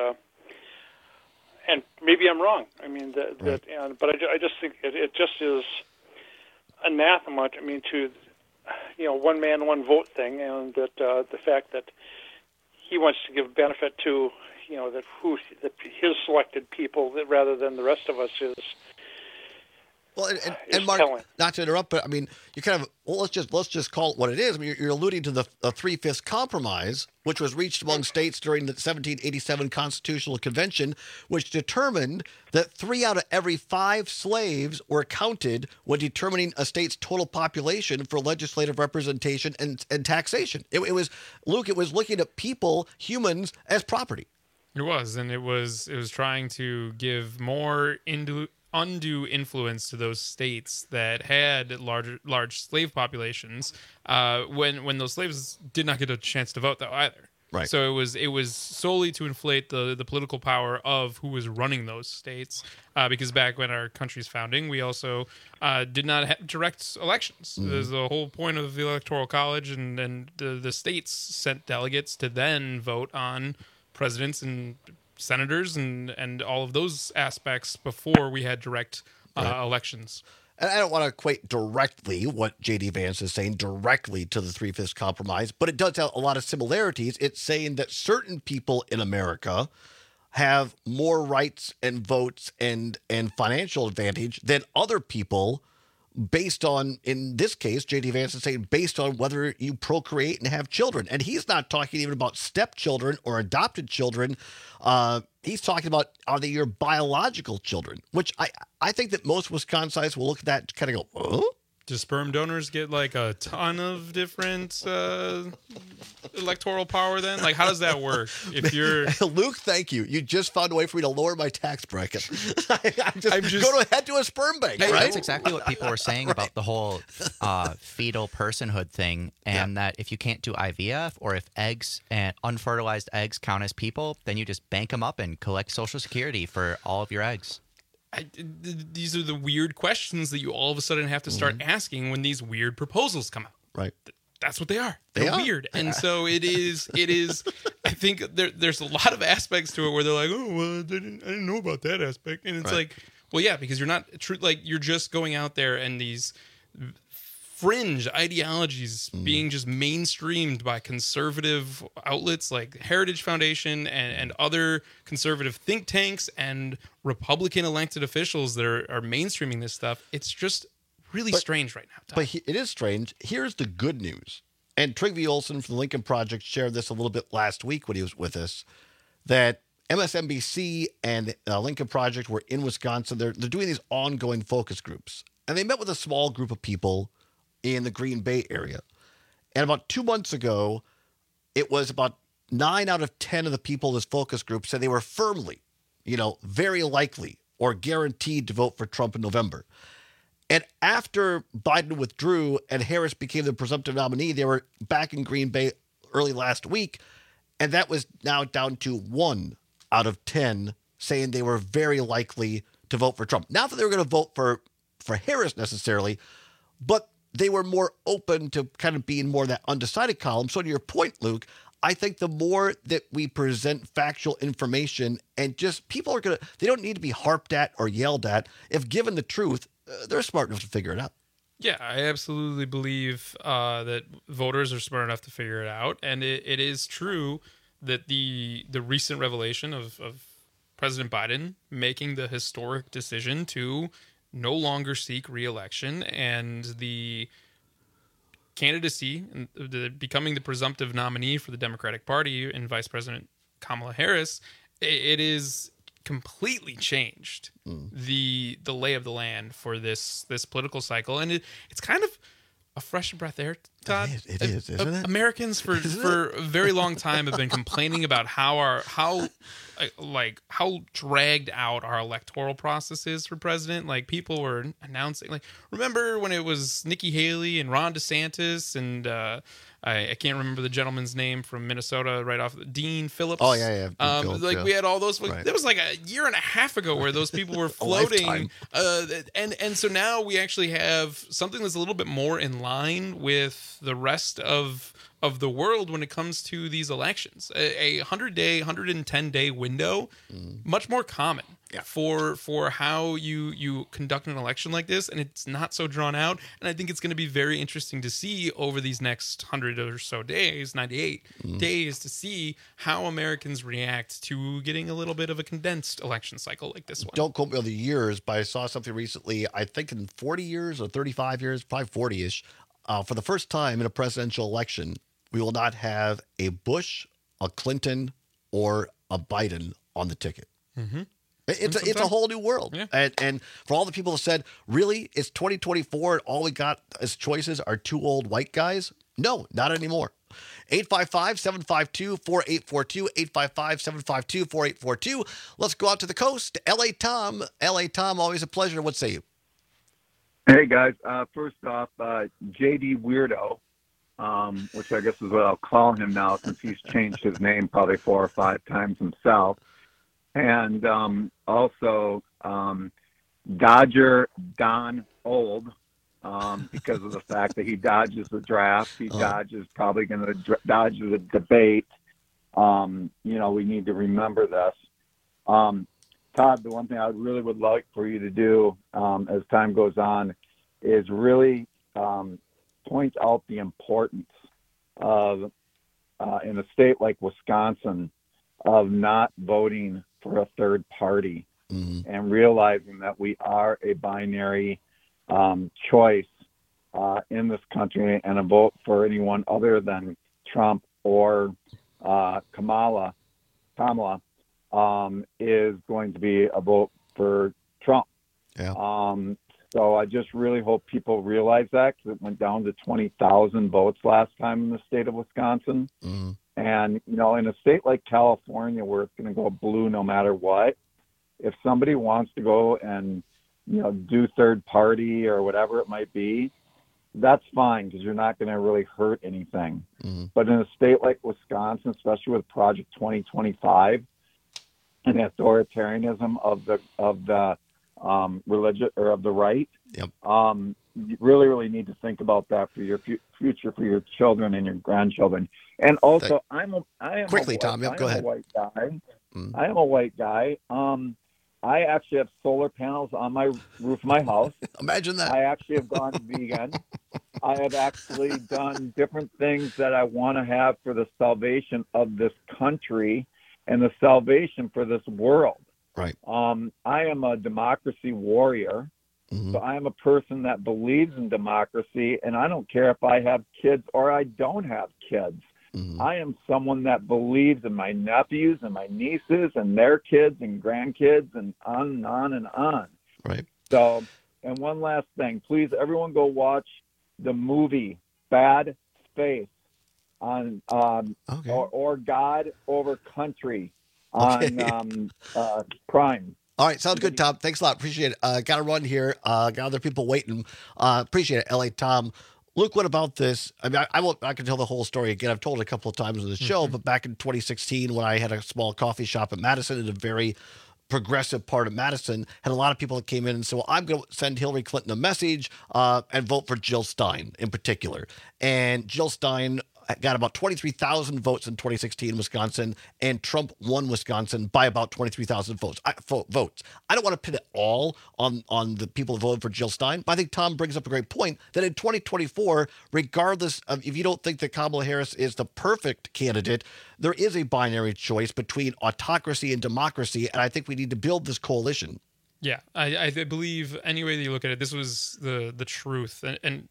S12: maybe I'm wrong. I mean, but I just think it just is anathema. I mean, to one man, one vote thing, and that the fact that he wants to give benefit to his selected people rather than the rest of us is.
S15: Well, and Mark, not to interrupt, but I mean, you kind of let's just call it what it is. I mean, you're alluding to the 3/5 compromise, which was reached among states during the 1787 Constitutional Convention, which determined that 3 out of every 5 slaves were counted when determining a state's total population for legislative representation and taxation. It was looking at people, humans, as property.
S11: It was, and it was trying to give more undue influence to those states that had large slave populations when those slaves did not get a chance to vote though either.
S15: Right.
S11: So it was solely to inflate the political power of who was running those states because back when our country's founding, we also did not have direct elections.
S15: Mm-hmm.
S11: There's the whole point of the Electoral College, and the states sent delegates to then vote on presidents and senators and all of those aspects before we had direct elections.
S15: And I don't want to equate directly what J.D. Vance is saying directly to the Three-Fifths Compromise, but it does have a lot of similarities. It's saying that certain people in America have more rights and votes and financial advantage than other people based on, in this case, J.D. Vance is saying based on whether you procreate and have children. And he's not talking even about stepchildren or adopted children. He's talking about, are they your biological children? Which I think that most Wisconsinites will look at that and kind of go, huh?
S11: Do sperm donors get like a ton of different electoral power then? Like, how does that work? If you're
S15: Luke, thank you. You just found a way for me to lower my tax bracket. I'm just go head to a sperm bank, right?
S16: That's exactly what people were saying about the whole fetal personhood thing, and that if you can't do IVF or if eggs and unfertilized eggs count as people, then you just bank them up and collect Social Security for all of your eggs.
S11: These are the weird questions that you all of a sudden have to start asking when these weird proposals come out.
S15: Right.
S11: That's what they are. They're weird. And so it is, I think there's a lot of aspects to it where they're like, oh, well, I didn't know about that aspect. And it's like, well, yeah, because you're not like, you're just going out there and these fringe ideologies being just mainstreamed by conservative outlets like Heritage Foundation and other conservative think tanks and Republican elected officials that are mainstreaming this stuff. It's just really strange right now, Tom.
S15: But it is strange. Here's the good news. And Trygve Olsen from the Lincoln Project shared this a little bit last week when he was with us, that MSNBC and Lincoln Project were in Wisconsin. They're doing these ongoing focus groups. And they met with a small group of people in the Green Bay area. And about 2 months ago, it was about 9 out of 10 of the people in this focus group said they were firmly, very likely or guaranteed to vote for Trump in November. And after Biden withdrew and Harris became the presumptive nominee, they were back in Green Bay early last week. And that was now down to 1 out of 10 saying they were very likely to vote for Trump. Not that they were going to vote for Harris necessarily, but they were more open to kind of being more that undecided column. So to your point, Luke, I think the more that we present factual information and just people are going to, they don't need to be harped at or yelled at. If given the truth, they're smart enough to figure it out.
S11: Yeah, I absolutely believe that voters are smart enough to figure it out. And it is true that the recent revelation of President Biden making the historic decision to no longer seek re-election and the candidacy and becoming the presumptive nominee for the Democratic Party and Vice President Kamala Harris, it is completely changed the lay of the land for this political cycle. And it's kind of a fresh breath air, Todd.
S15: It is, isn't it?
S11: Americans for a very long time have been complaining about how dragged out our electoral process is for president. Like, people were announcing, like, remember when it was Nikki Haley and Ron DeSantis and I can't remember the gentleman's name from Minnesota right off, Dean Phillips.
S15: Oh, yeah.
S11: Phillips, we had all those.
S15: Right.
S11: That was like a year and a half ago where those people were floating. And so now we actually have something that's a little bit more in line with the rest of the world when it comes to these elections. A 100-day, 110-day window, much more common for how you conduct an election like this, and it's not so drawn out. And I think it's going to be very interesting to see over these next 100 or so days, 98 days, to see how Americans react to getting a little bit of a condensed election cycle like this one.
S15: Don't quote me on the years, but I saw something recently, I think in 40 years or 35 years, probably 40-ish, for the first time in a presidential election, we will not have a Bush, a Clinton, or a Biden on the ticket.
S11: Mm-hmm.
S15: It's a whole new world. Yeah. And for all the people who said, really, it's 2024 and all we got as choices are 2 old white guys? No, not anymore. 855-752-4842, 855-752-4842. Let's go out to the coast. L.A. Tom, always a pleasure. What say you?
S13: Hey, guys. First off, J.D. Weirdo, which I guess is what I'll call him now since he's changed his name probably 4 or 5 times himself. And also Dodger Don Old, because of the fact that he dodges the draft. He probably going to dodge the debate. We need to remember this. Todd, the one thing I really would like for you to do as time goes on is really point out the importance of, in a state like Wisconsin, of not voting for a third party and realizing that we are a binary choice in this country, and a vote for anyone other than Trump or Kamala is going to be a vote for Trump.
S15: Yeah.
S13: So I just really hope people realize that, because it went down to 20,000 votes last time in the state of Wisconsin. And, in a state like California, where it's going to go blue no matter what, if somebody wants to go and, do third party or whatever it might be, that's fine, because you're not going to really hurt anything. But in a state like Wisconsin, especially with Project 2025 and the authoritarianism of the religion or of the right, you really, really need to think about that for your future, for your children and your grandchildren. And also, I am
S15: Tom. Go ahead.
S13: A white guy. I am a white guy. I actually have solar panels on my roof of my house.
S15: Imagine that.
S13: I actually have gone vegan. I have actually done different things that I want to have for the salvation of this country and the salvation for this world.
S15: Right.
S13: I am a democracy warrior. So I am a person that believes in democracy, and I don't care if I have kids or I don't have kids. I am someone that believes in my nephews and my nieces and their kids and grandkids and on and on and on.
S15: Right.
S13: So, and one last thing, please, everyone go watch the movie Bad Space on or God Over Country on Prime.
S15: All right, sounds good, Tom. Thanks a lot. Appreciate it. Got to run here. Got other people waiting. Appreciate it, LA Tom. Luke, what about this? I mean, I can tell the whole story again. I've told it a couple of times on the show, but back in 2016, when I had a small coffee shop at Madison in a very progressive part of Madison, had a lot of people that came in and said, well, I'm going to send Hillary Clinton a message and vote for Jill Stein in particular. And Jill Stein got about 23,000 votes in 2016 in Wisconsin, and Trump won Wisconsin by about 23,000 votes. I don't want to pin it all on the people who voted for Jill Stein, but I think Tom brings up a great point that in 2024, regardless of if you don't think that Kamala Harris is the perfect candidate, there is a binary choice between autocracy and democracy, and I think we need to build this coalition.
S11: Yeah, I believe any way that you look at it, this was the truth, and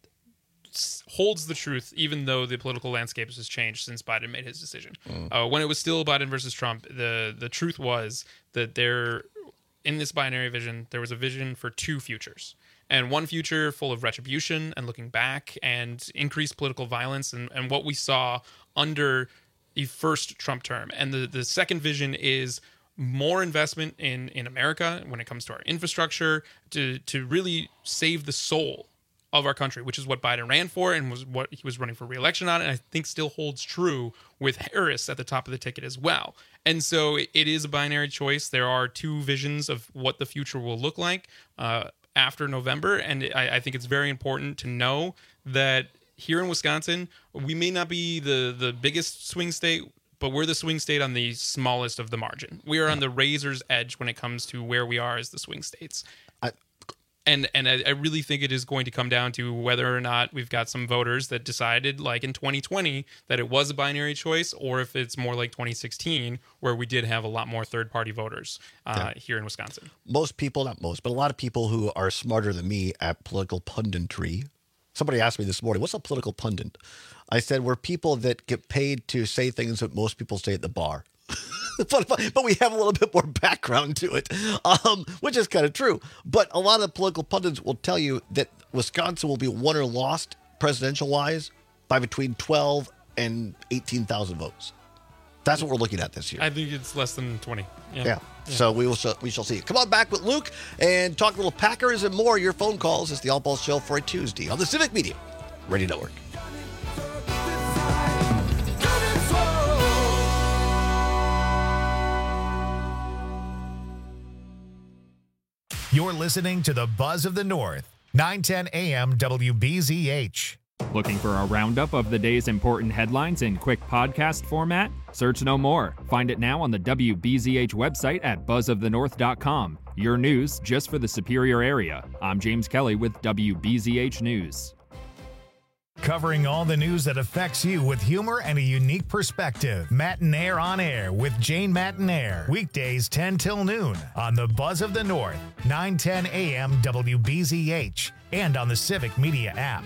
S11: holds the truth, even though the political landscape has changed since Biden made his decision. When it was still Biden versus Trump, the truth was that there, in this binary vision, there was a vision for two futures. And one future full of retribution and looking back and increased political violence and what we saw under the first Trump term. And the second vision is more investment in America when it comes to our infrastructure to really save the soul of our country, which is what Biden ran for and was what he was running for re-election on, and I think still holds true with Harris at the top of the ticket as well. And so it is a binary choice. There are two visions of what the future will look like after November, and I think it's very important to know that here in Wisconsin, we may not be the biggest swing state, but we're the swing state on the smallest of the margin. We are on the razor's edge when it comes to where we are as the swing states. And I really think it is going to come down to whether or not we've got some voters that decided, like in 2020, that it was a binary choice, or if it's more like 2016, where we did have a lot more third-party voters here in Wisconsin.
S15: Most people, not most, but a lot of people who are smarter than me at political punditry. Somebody asked me this morning, what's a political pundit? I said, we're people that get paid to say things that most people say at the bar. But we have a little bit more background to it, which is kind of true. But a lot of political pundits will tell you that Wisconsin will be won or lost presidential-wise by between 12 and 18,000 votes. That's what we're looking at this year.
S11: I think it's less than 20.
S15: Yeah. So we shall see. Come on back with Luke and talk a little Packers and more. Your phone calls. It's the All Ball Show for a Tuesday on the Civic Media Radio Network.
S1: You're listening to the Buzz of the North, 910 AM WBZH.
S14: Looking for a roundup of the day's important headlines in quick podcast format? Search no more. Find it now on the WBZH website at buzzofthenorth.com. Your news just for the Superior area. I'm James Kelly with WBZH News.
S1: Covering all the news that affects you with humor and a unique perspective. Matinaire on Air with Jane Matinaire. Weekdays 10 till noon on the Buzz of the North, 9:10 a.m. WBZH, and on the Civic Media app.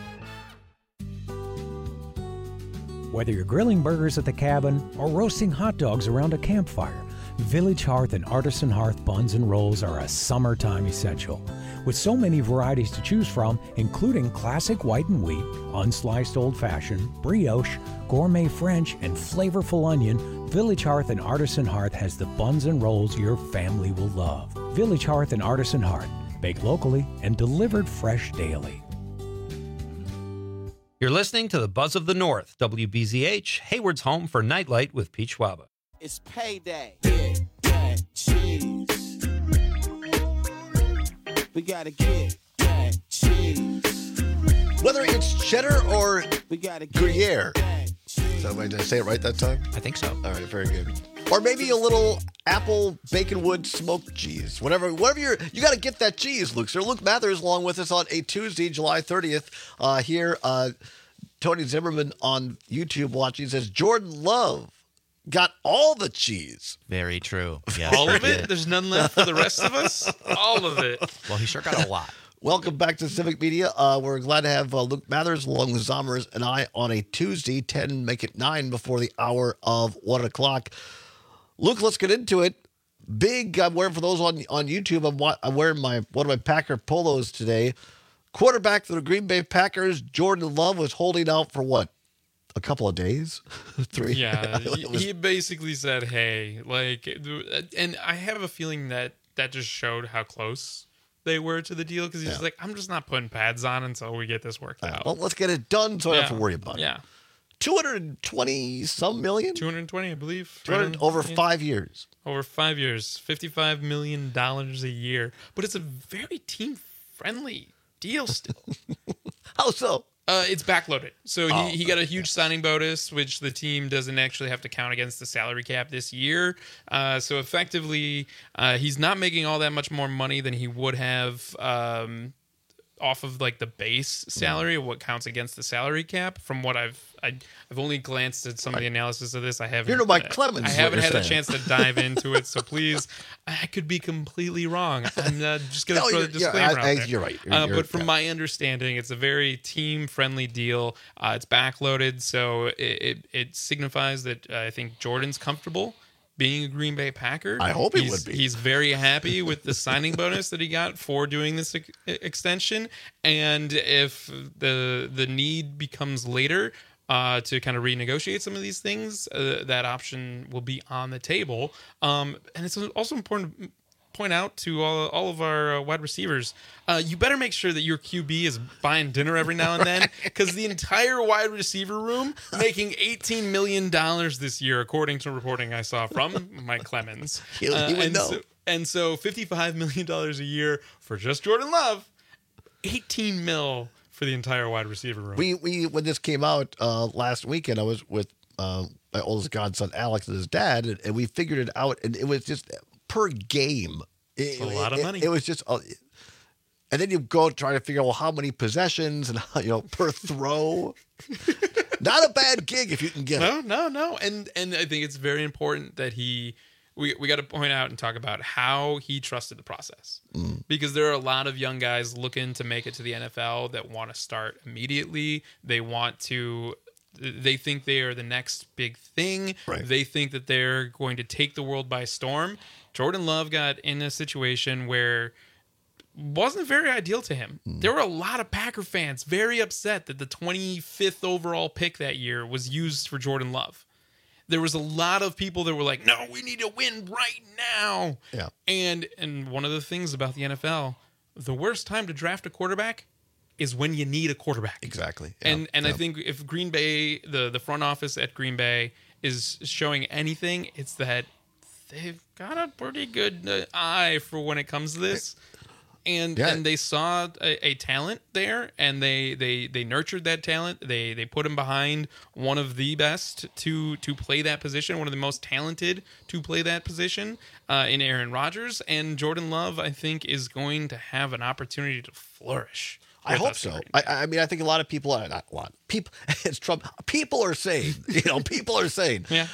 S17: Whether you're grilling burgers at the cabin or roasting hot dogs around a campfire, Village Hearth and Artisan Hearth buns and rolls are a summertime essential. With so many varieties to choose from, including classic white and wheat, unsliced old-fashioned, brioche, gourmet French, and flavorful onion, Village Hearth and Artisan Hearth has the buns and rolls your family will love. Village Hearth and Artisan Hearth, baked locally and delivered fresh daily.
S23: You're listening to the Buzz of the North, WBZH, Hayward's home for Nightlight with Pete Schwaba.
S18: It's payday. Get that cheese. We gotta get that cheese.
S15: Whether it's cheddar or Gruyere. So did I say it right that time?
S16: I think so.
S15: All right, very good. Or maybe a little apple baconwood smoked cheese. Whatever you got to get that cheese, Luke. Sir Luke Mathers along with us on a Tuesday, July 30th. Here, Tony Zimmerman on YouTube watching says Jordan Love got all the cheese.
S16: Very true. Yes,
S11: all of it? There's none left for the rest of us? All of it.
S16: Well, he sure got a lot.
S15: Welcome back to Civic Media. We're glad to have Luke Mathers along with Zommers and I on a Tuesday, 10, make it 9 before the hour of 1 o'clock. Luke, let's get into it. Big, I'm wearing, for those on YouTube, I'm wearing one of my Packer polos today. Quarterback for the Green Bay Packers, Jordan Love, was holding out for what? A couple of days? 3?
S11: Yeah, he basically said, hey, and I have a feeling that just showed how close they were to the deal, because he's like, I'm just not putting pads on until we get this worked out.
S15: Well, let's get it done so I don't have to worry about it.
S11: Yeah.
S15: 220 some million?
S11: 220, I believe.
S15: Over 5 years.
S11: Over 5 years. $55 million a year. But it's a very team-friendly deal still.
S15: How so?
S11: It's backloaded. So he got a huge signing bonus, which the team doesn't actually have to count against the salary cap this year. So effectively, he's not making all that much more money than he would have off of like the base salary of what counts against the salary cap. From what I've only glanced at some of the analysis of this. I haven't.
S15: You're no Mike Clemens.
S11: I haven't had a chance to dive into it, so please, I could be completely wrong. I'm just going to throw the disclaimer out there.
S15: You're right.
S11: But from my understanding, it's a very team-friendly deal. It's backloaded, so it signifies that I think Jordan's comfortable being a Green Bay Packer.
S15: I hope he would be.
S11: He's very happy with the signing bonus that he got for doing this extension. And if the need becomes later to kind of renegotiate some of these things, that option will be on the table. And it's also important to point out to all of our wide receivers, you better make sure that your QB is buying dinner every now and then, because the entire wide receiver room making $18 million this year, according to reporting I saw from Mike Clemens.
S15: He would know.
S11: So $55 million a year for just Jordan Love, $18 million for the entire wide receiver room.
S15: We when this came out last weekend, I was with my oldest godson Alex and his dad, and we figured it out, and it was just per game.
S11: It's a lot of money.
S15: It was just, and then you go try to figure out, well, how many possessions and per throw. Not a bad gig if you can get it.
S11: No. And I think it's very important that we got to point out and talk about how he trusted the process, because there are a lot of young guys looking to make it to the NFL that want to start immediately. They think they are the next big thing.
S15: Right.
S11: They think that they're going to take the world by storm. Jordan Love got in a situation where wasn't very ideal to him. There were a lot of Packer fans very upset that the 25th overall pick that year was used for Jordan Love. There was a lot of people that were like, no, we need to win right now.
S15: Yeah.
S11: And one of the things about the NFL, the worst time to draft a quarterback is when you need a quarterback.
S15: Exactly.
S11: Yeah. And I think if Green Bay, the front office at Green Bay is showing anything, it's that they've got a pretty good eye for when it comes to this. and they saw a talent there, and they nurtured that talent. They put him behind one of the best to play that position, one of the most talented to play that position in Aaron Rodgers. And Jordan Love, I think, is going to have an opportunity to flourish.
S15: I hope so. I mean, I think a lot of people are not a lot. People, it's Trump. People are saying, people are saying.
S11: Yeah.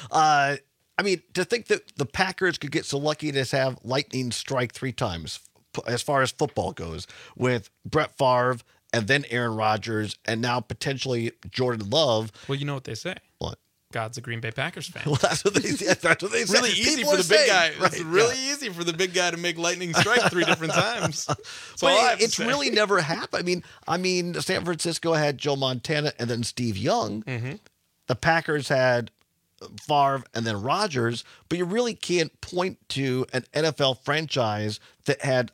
S15: I mean, to think that the Packers could get so lucky to have lightning strike 3 times, as far as football goes, with Brett Favre and then Aaron Rodgers and now potentially Jordan Love.
S11: Well, you know what they say.
S15: What?
S11: God's a Green Bay Packers fan.
S15: Well, that's what they say.
S11: It's really easy for the big guy. It's really easy for the big guy to make lightning strike 3 different times.
S15: But it's really never happened. I mean, San Francisco had Joe Montana and then Steve Young.
S11: Mm-hmm.
S15: The Packers had Favre and then Rodgers, but you really can't point to an NFL franchise that had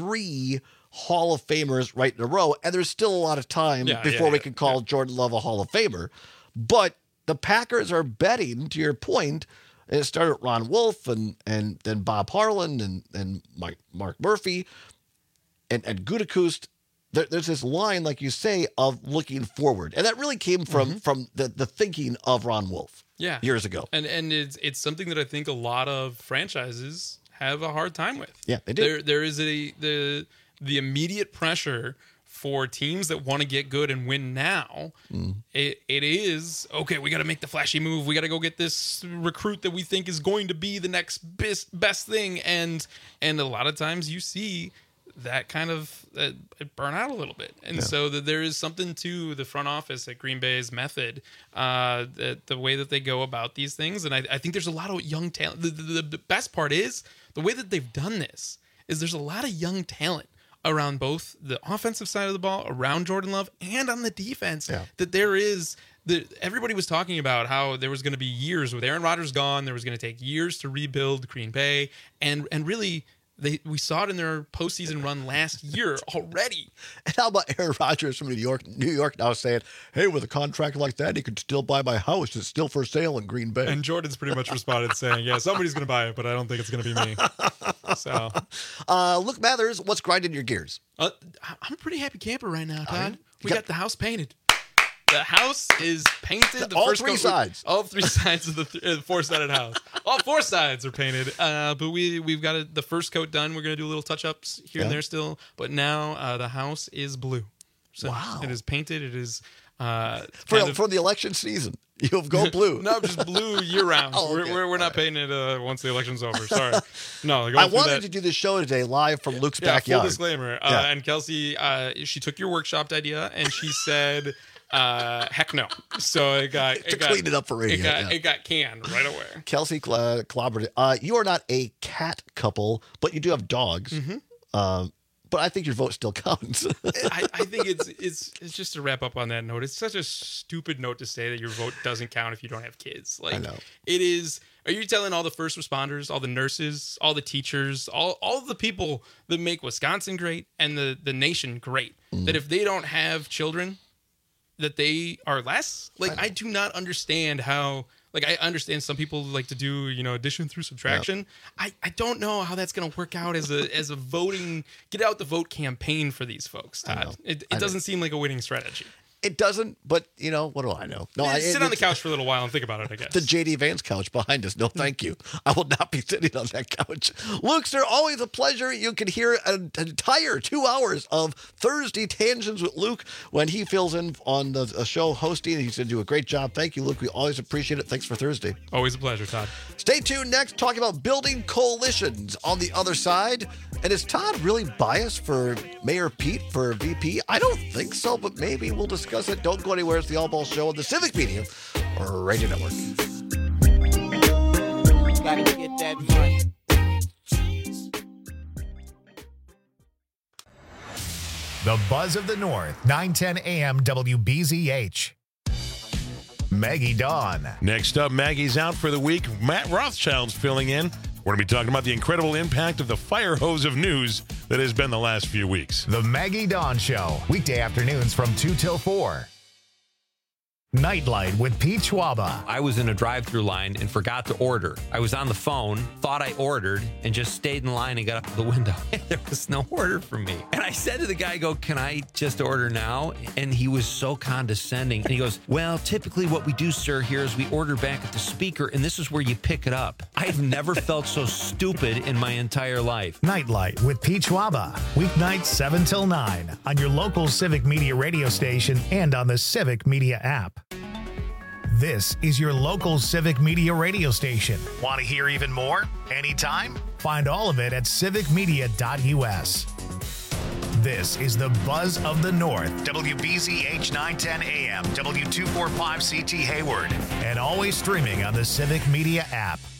S15: 3 Hall of Famers right in a row, and there's still a lot of time before we can call Jordan Love a Hall of Famer. But the Packers are betting, to your point, and it started with Ron Wolf and then Bob Harlan and Mark Murphy and Gutekunst. There's this line, like you say, of looking forward, and that really came from the thinking of Ron Wolf.
S11: Yeah,
S15: years ago,
S11: and it's something that I think a lot of franchises have a hard time with.
S15: Yeah, they do.
S11: There is the immediate pressure for teams that want to get good and win now. It is okay. We got to make the flashy move. We got to go get this recruit that we think is going to be the next best thing. And a lot of times you see that kind of burn out a little bit. And so that there is something to the front office at Green Bay's method, the way that they go about these things. And I think there's a lot of young talent. The best part is the way that they've done this is there's a lot of young talent around both the offensive side of the ball, around Jordan Love, and on the defense. That there is... Everybody was talking about how there was going to be years with Aaron Rodgers gone. There was going to take years to rebuild Green Bay. And really... we saw it in their postseason run last year already.
S15: And how about Aaron Rodgers from New York now saying, hey, with a contract like that, he could still buy my house. It's still for sale in Green Bay.
S11: And Jordan's pretty much responded saying, yeah, somebody's going to buy it, but I don't think it's going to be me. So,
S15: Luke Mathers, what's grinding your gears?
S11: I'm a pretty happy camper right now, Todd. We got the house painted. The house is painted.
S15: All 3 sides.
S11: All 3 sides of the 4-sided house. All 4 sides are painted. But we've got the first coat done. We're going to do little touch-ups here and there still. But now the house is blue. So
S15: wow.
S11: It is painted. It is...
S15: for the election season. You'll go blue.
S11: No, just blue year-round. Okay. We're not painting it once the election's over. Sorry. No,
S15: I wanted to do this show today live from Luke's backyard.
S11: Full disclaimer. And Kelsey, she took your workshopped idea, and she said... heck no. So it got
S15: clean it up for radio.
S11: It got canned right away.
S15: Kelsey collaborated. You are not a cat couple, but you do have dogs.
S11: Mm-hmm.
S15: But I think your vote still counts.
S11: I think it's just to wrap up on that note. It's such a stupid note to say that your vote doesn't count if you don't have kids. Like,
S15: I know.
S11: It is. Are you telling all the first responders, all the nurses, all the teachers, all of the people that make Wisconsin great and the nation great, that if they don't have children, that they are less? Like, I do not understand how... Like, I understand some people like to do, addition through subtraction. Yep. I don't know how that's going to work out as a voting... Get out the vote campaign for these folks, Todd. It doesn't seem like a winning strategy.
S15: It doesn't, but, what do I know? No,
S11: sit on the couch for a little while and think about it, I guess.
S15: The J.D. Vance couch behind us. No, thank you. I will not be sitting on that couch. Luke, sir, always a pleasure. You can hear an entire 2 hours of Thursday Tangents with Luke when he fills in on the show hosting. He's going to do a great job. Thank you, Luke. We always appreciate it. Thanks for Thursday.
S11: Always a pleasure, Todd.
S15: Stay tuned next, talking about building coalitions on the other side. And is Todd really biased for Mayor Pete for VP? I don't think so, but maybe we'll discuss it. Don't go anywhere. It's the All Ball Show on the Civic Media or Radio Network.
S18: Gotta get that money.
S1: The Buzz of the North, 910 AM WBZH. Maggie Dawn.
S3: Next up, Maggie's out for the week. Matt Rothschild's filling in. We're going to be talking about the incredible impact of the fire hose of news that has been the last few weeks.
S1: The Maggie Dawn Show, weekday afternoons from 2 till 4. Nightlight with Pete Schwaba.
S23: I was in a drive-thru line and forgot to order. I was on the phone, thought I ordered, and just stayed in line and got up to the window. There was no order for me. And I said to the guy, can I just order now? And he was so condescending. And he goes, well, typically what we do, sir, here is we order back at the speaker, and this is where you pick it up. I've never felt so stupid in my entire life.
S1: Nightlight with Pete Schwaba. Weeknights 7 till 9 on your local Civic Media radio station and on the Civic Media app. This is your local Civic Media radio station. Want to hear even more? Anytime? Find all of it at civicmedia.us. This is the Buzz of the North, WBZH 910 AM, W245CT Hayward, and always streaming on the Civic Media app.